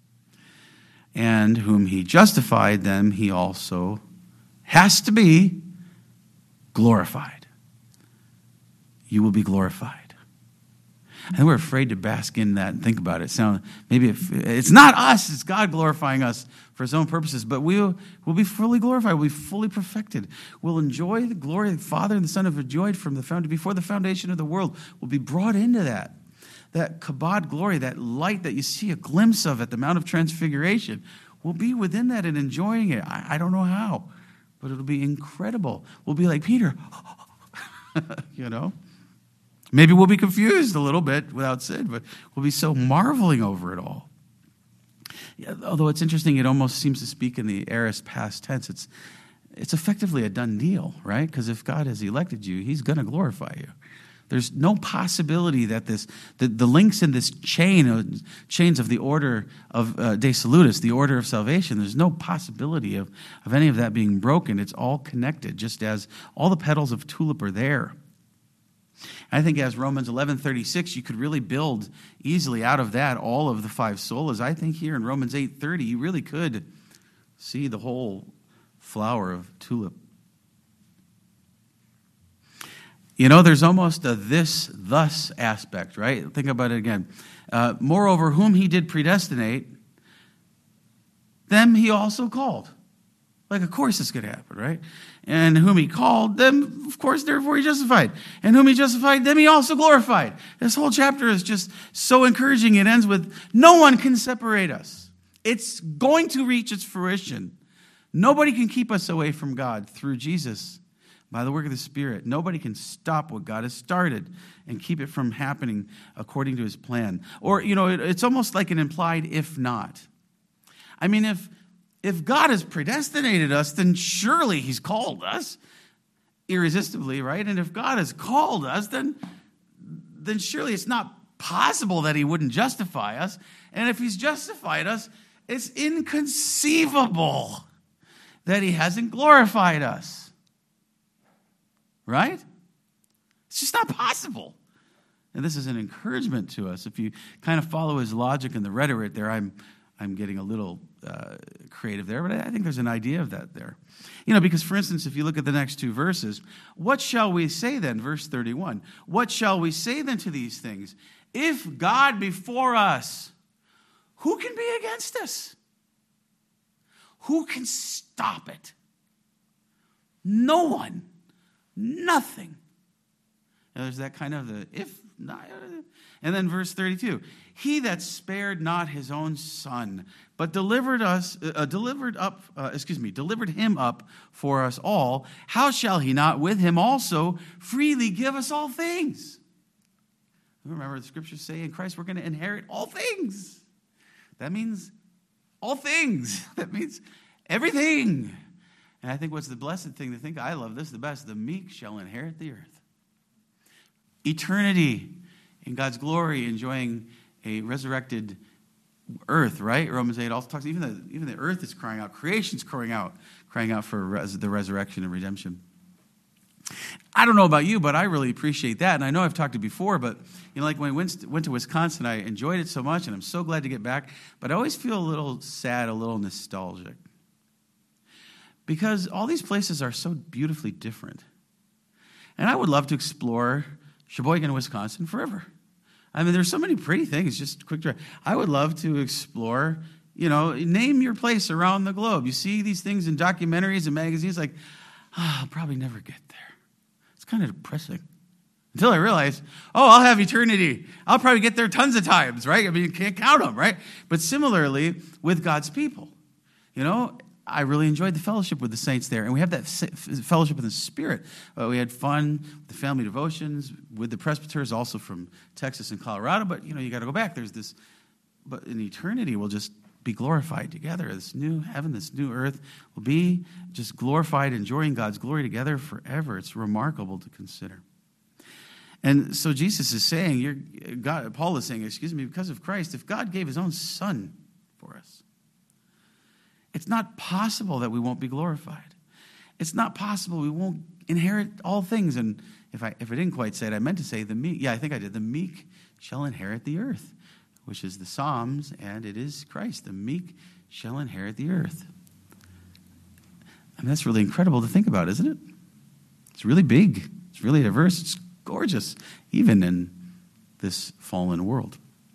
And whom he justified, them he also has to be glorified. You will be glorified. And we're afraid to bask in that and think about it. Sound maybe if, it's not us, it's God glorifying us for his own purposes, but we'll, we'll be fully glorified. We'll be fully perfected. We'll enjoy the glory the Father and the Son have enjoyed from the found, before the foundation of the world. We'll be brought into that. That kabod glory, that light that you see a glimpse of at the Mount of Transfiguration, we'll be within that and enjoying it. I, I don't know how, but it'll be incredible. We'll be like Peter, you know. Maybe we'll be confused a little bit without sin, but we'll be so marveling over it all. Yeah, although it's interesting, it almost seems to speak in the aorist past tense. It's it's effectively a done deal, right? Because if God has elected you, he's going to glorify you. There's no possibility that this the, the links in this chain uh, chains of the order of uh, De Salutis, the order of salvation. There's no possibility of, of any of that being broken. It's all connected, just as all the petals of tulip are there. I think as Romans eleven thirty-six, you could really build easily out of that all of the five solas. I think here in Romans eight thirty, you really could see the whole flower of tulip. You know, there's almost a this, thus aspect, right? Think about it again. Uh, Moreover, whom he did predestinate, them he also called. Like, of course it's going to happen, right? And whom he called, them, of course, therefore he justified. And whom he justified, them he also glorified. This whole chapter is just so encouraging. It ends with, no one can separate us. It's going to reach its fruition. Nobody can keep us away from God through Jesus. By the work of the Spirit, nobody can stop what God has started and keep it from happening according to his plan. Or, you know, it, it's almost like an implied if not. I mean, if if God has predestinated us, then surely he's called us irresistibly, right? And if God has called us, then, then surely it's not possible that he wouldn't justify us. And if he's justified us, it's inconceivable that he hasn't glorified us. Right? It's just not possible. And this is an encouragement to us. If you kind of follow his logic and the rhetoric there, I'm I'm getting a little uh, creative there, but I think there's an idea of that there. You know, because for instance, if you look at the next two verses, what shall we say then? Verse thirty-one. What shall we say then to these things? If God be for us, who can be against us? Who can stop it? No one. Nothing. Now, there's that kind of the if not. And then verse thirty-two. He that spared not his own son, but delivered us, uh, delivered up, uh, excuse me, delivered him up for us all, how shall he not with him also freely give us all things? Remember the scriptures say in Christ we're going to inherit all things. That means all things. That means everything. And I think what's the blessed thing to think, I love this the best, the meek shall inherit the earth. Eternity in God's glory, enjoying a resurrected earth, right? Romans eight also talks, even the, even the earth is crying out, creation's crying out, crying out for res, the resurrection and redemption. I don't know about you, but I really appreciate that. And I know I've talked to you before, but you know, like when I went, went to Wisconsin, I enjoyed it so much, and I'm so glad to get back. But I always feel a little sad, a little nostalgic. Because all these places are so beautifully different. And I would love to explore Sheboygan, Wisconsin forever. I mean, there's so many pretty things, just quick drive. I would love to explore, you know, name your place around the globe. You see these things in documentaries and magazines, like, oh, I'll probably never get there. It's kind of depressing. Until I realize, oh, I'll have eternity. I'll probably get there tons of times, right? I mean, you can't count them, right? But similarly with God's people, you know, I really enjoyed the fellowship with the saints there. And we have that fellowship in the Spirit. Uh, we had fun with the family devotions, with the presbyters, also from Texas and Colorado. But, you know, you got to go back. There's this, but in eternity, we'll just be glorified together. This new heaven, this new earth will be just glorified, enjoying God's glory together forever. It's remarkable to consider. And so Jesus is saying, you're, God, Paul is saying, excuse me, because of Christ, if God gave his own son for us, it's not possible that we won't be glorified. It's not possible we won't inherit all things. And if I if I didn't quite say it, I meant to say the meek. Yeah, I think I did. The meek shall inherit the earth, which is the Psalms, and it is Christ. The meek shall inherit the earth. I mean, that's really incredible to think about, isn't it? It's really big. It's really diverse. It's gorgeous, even in this fallen world.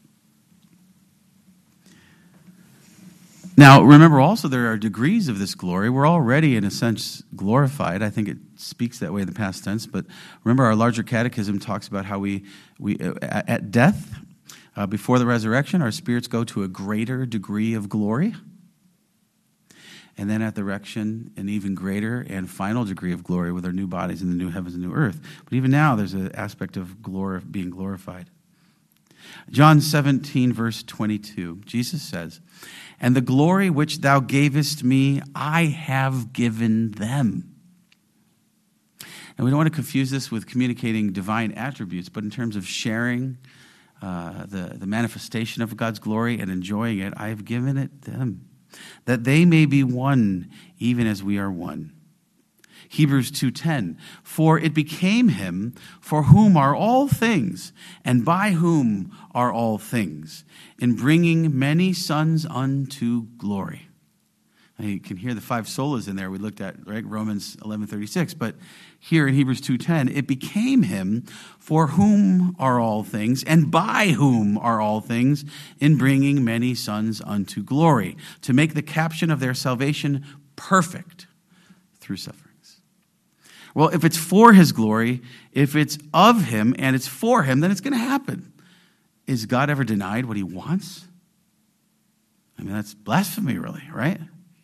Now, remember also there are degrees of this glory. We're already, in a sense, glorified. I think it speaks that way in the past tense. But remember, our larger catechism talks about how we, we at death, uh, before the resurrection, our spirits go to a greater degree of glory. And then at the resurrection, an even greater and final degree of glory with our new bodies in the new heavens and new earth. But even now, there's an aspect of glory, being glorified. John seventeen, verse twenty-two, Jesus says, "And the glory which thou gavest me, I have given them." And we don't want to confuse this with communicating divine attributes, but in terms of sharing uh, the, the manifestation of God's glory and enjoying it, I have given it them, that they may be one, even as we are one. Hebrews two ten, "For it became him for whom are all things, and by whom are all things, in bringing many sons unto glory." Now you can hear the five solas in there we looked at, right? Romans eleven thirty-six. But here in Hebrews two ten, "It became him for whom are all things, and by whom are all things, in bringing many sons unto glory, to make the caption of their salvation perfect through suffering." Well, if it's for his glory, if it's of him and it's for him, then it's going to happen. Is God ever denied what he wants? I mean, that's blasphemy, really, right?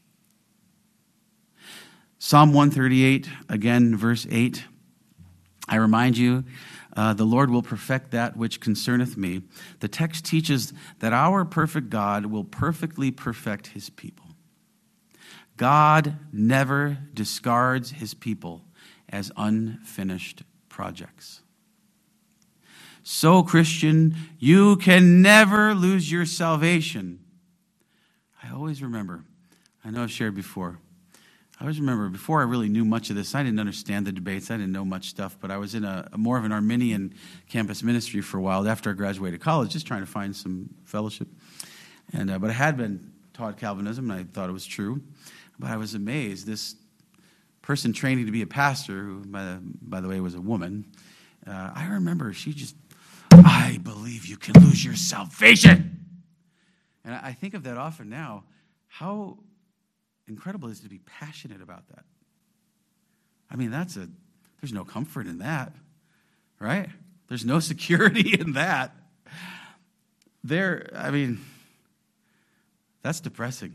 Psalm one thirty-eight, again, verse eight. "I remind you, uh, the Lord will perfect that which concerneth me." The text teaches that our perfect God will perfectly perfect his people. God never discards his people as unfinished projects. So, Christian, you can never lose your salvation. I always remember, I know I've shared before, I always remember before I really knew much of this, I didn't understand the debates, I didn't know much stuff, but I was in a, a more of an Arminian campus ministry for a while after I graduated college, just trying to find some fellowship. And uh, But I had been taught Calvinism, and I thought it was true. But I was amazed. This person training to be a pastor, who, by the, by the way, was a woman, uh, I remember she just, "I believe you can lose your salvation." And I think of that often now, how incredible it is to be passionate about that. I mean, that's a, there's no comfort in that, right? There's no security in that. There, I mean, that's depressing.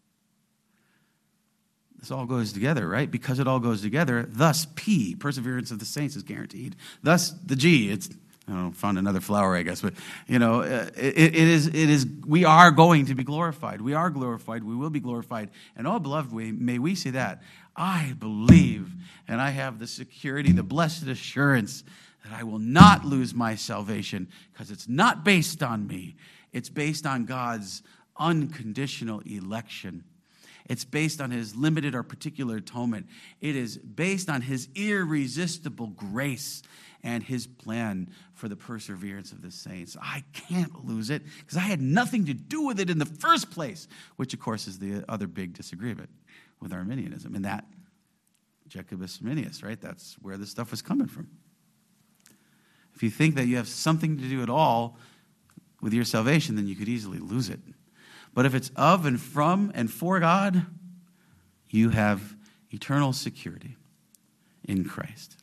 This all goes together, right? Because it all goes together, thus P, perseverance of the saints, is guaranteed. Thus the G, it's, I don't know, found another flower, I guess, but, you know, it, it is, it is, we are going to be glorified. We are glorified. We will be glorified. And oh, beloved, we, may we say that. I believe, and I have the security, the blessed assurance that I will not lose my salvation, because it's not based on me. It's based on God's unconditional election. It's based on his limited or particular atonement. It is based on his irresistible grace and his plan for the perseverance of the saints. I can't lose it because I had nothing to do with it in the first place, which, of course, is the other big disagreement with Arminianism. And that, Jacobus Arminius, right? That's where this stuff was coming from. If you think that you have something to do at all with your salvation, then you could easily lose it. But if it's of and from and for God, you have eternal security in Christ.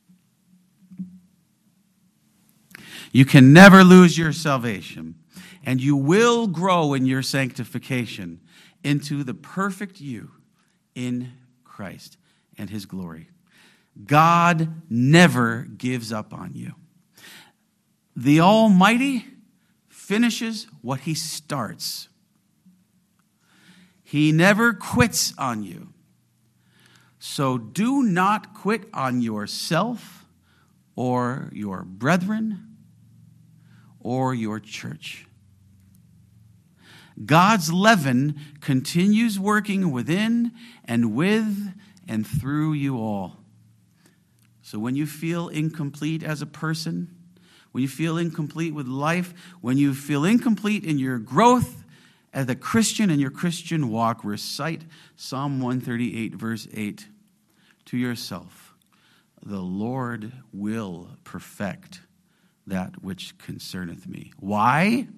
You can never lose your salvation, and you will grow in your sanctification into the perfect you in Christ and his glory. God never gives up on you. The Almighty finishes what he starts. He never quits on you. So do not quit on yourself or your brethren or your church. God's leaven continues working within and with and through you all. So when you feel incomplete as a person, when you feel incomplete with life, when you feel incomplete in your growth as a Christian in your Christian walk, recite Psalm one thirty-eight, verse eight to yourself. the Lord will perfect that which concerneth me. Why?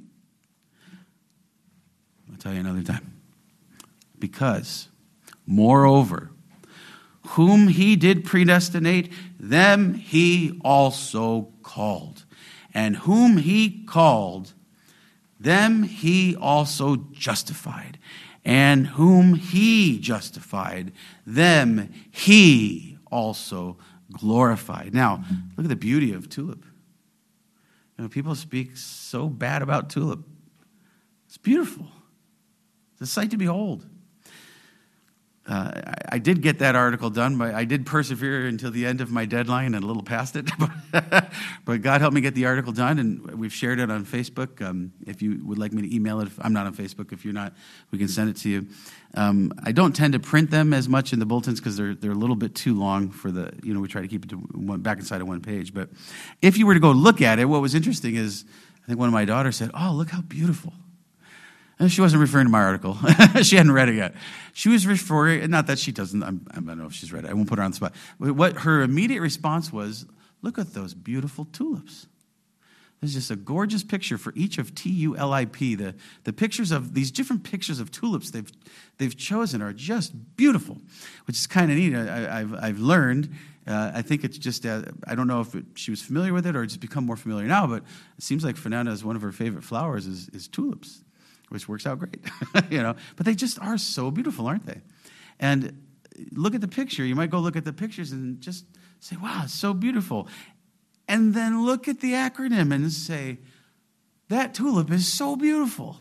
I'll tell you another time. Because, moreover, whom he did predestinate, them he also called. And whom he called, them he also justified. And whom he justified, them he also glorified. Now, look at the beauty of tulip. You know, people speak so bad about tulip. It's beautiful. It's a sight to behold. Uh, I, I did get that article done, but I did persevere until the end of my deadline and a little past it. But God helped me get the article done, and we've shared it on Facebook. Um, if you would like me to email it, if I'm not on Facebook. If you're not, we can send it to you. Um, I don't tend to print them as much in the bulletins because they're they're a little bit too long for the, you know, we try to keep it to one, back inside of one page. But if you were to go look at it, what was interesting is, I think one of my daughters said, "Oh, look how beautiful." And she wasn't referring to my article. She hadn't read it yet. She was referring, not that she doesn't, I'm, I don't know if she's read it. I won't put her on the spot. But what her immediate response was, look at those beautiful tulips. There's just a gorgeous picture for each of T U L I P. The, the pictures of, these different pictures of tulips they've, they've chosen are just beautiful, which is kind of neat. I, I've, I've learned, uh, I think it's just, uh, I don't know if it, she was familiar with it or just become more familiar now, but it seems like Fernanda's one of her favorite flowers is, is tulips, which works out great, you know. But they just are so beautiful, aren't they? And look at the picture. You might go look at the pictures and just say, wow, it's so beautiful. And then look at the acronym and say, that tulip is so beautiful.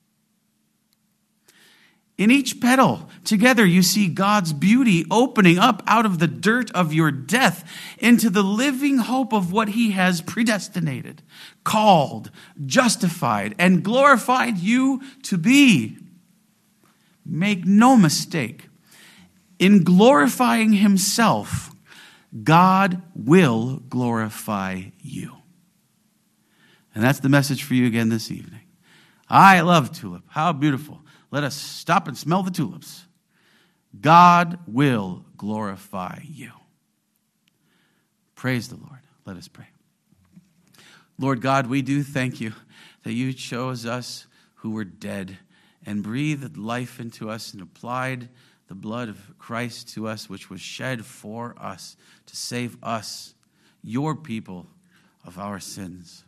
In each petal, together you see God's beauty opening up out of the dirt of your death into the living hope of what he has predestinated, called, justified, and glorified you to be. Make no mistake, in glorifying himself, God will glorify you. And that's the message for you again this evening. I love tulip. How beautiful. Let us stop and smell the tulips. God will glorify you. Praise the Lord. Let us pray. Lord God, we do thank you that you chose us who were dead and breathed life into us and applied the blood of Christ to us, which was shed for us to save us, your people, of our sins.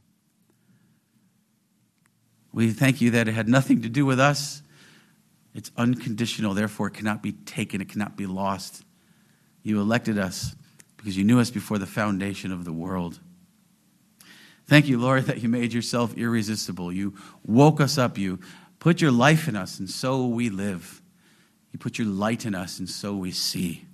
We thank you that it had nothing to do with us. It's unconditional, therefore it cannot be taken, it cannot be lost. You elected us because you knew us before the foundation of the world. Thank you, Lord, that you made yourself irresistible. You woke us up, you put your life in us, and so we live. You put your light in us, and so we see.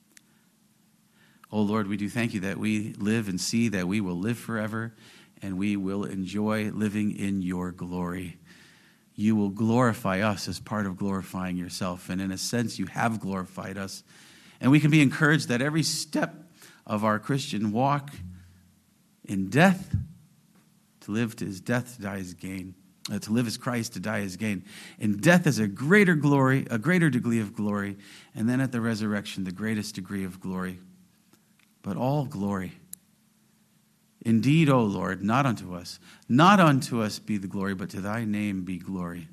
Oh, Lord, we do thank you that we live and see that we will live forever, and we will enjoy living in your glory. You will glorify us as part of glorifying yourself. And in a sense, you have glorified us. And we can be encouraged that every step of our Christian walk in death, to live to is death, to die is gain. Uh, to live is Christ, to die is gain. In death is a greater glory, a greater degree of glory. And then at the resurrection, the greatest degree of glory. But all glory. Indeed, O Lord, not unto us, not unto us be the glory, but to thy name be glory.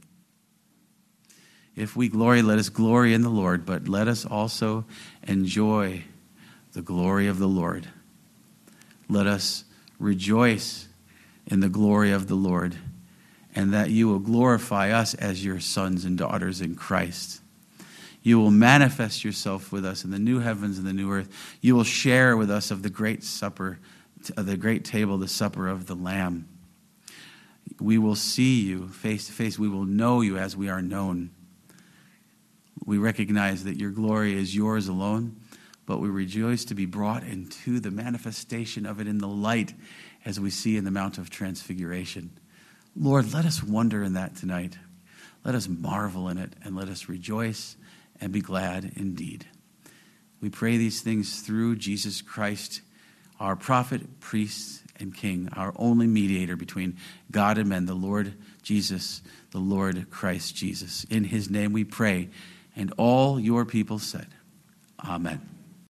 If we glory, let us glory in the Lord, but let us also enjoy the glory of the Lord. Let us rejoice in the glory of the Lord, and that you will glorify us as your sons and daughters in Christ. You will manifest yourself with us in the new heavens and the new earth. You will share with us of the great supper, the great table, the supper of the Lamb. We will see you face to face. We will know you as we are known. We recognize that your glory is yours alone, but we rejoice to be brought into the manifestation of it in the light as we see in the Mount of Transfiguration. Lord, let us wonder in that tonight. Let us marvel in it, and let us rejoice and be glad indeed. We pray these things through Jesus Christ, our prophet, priest, and king, our only mediator between God and men, the Lord Jesus, the Lord Christ Jesus. In his name we pray, and all your people said, Amen.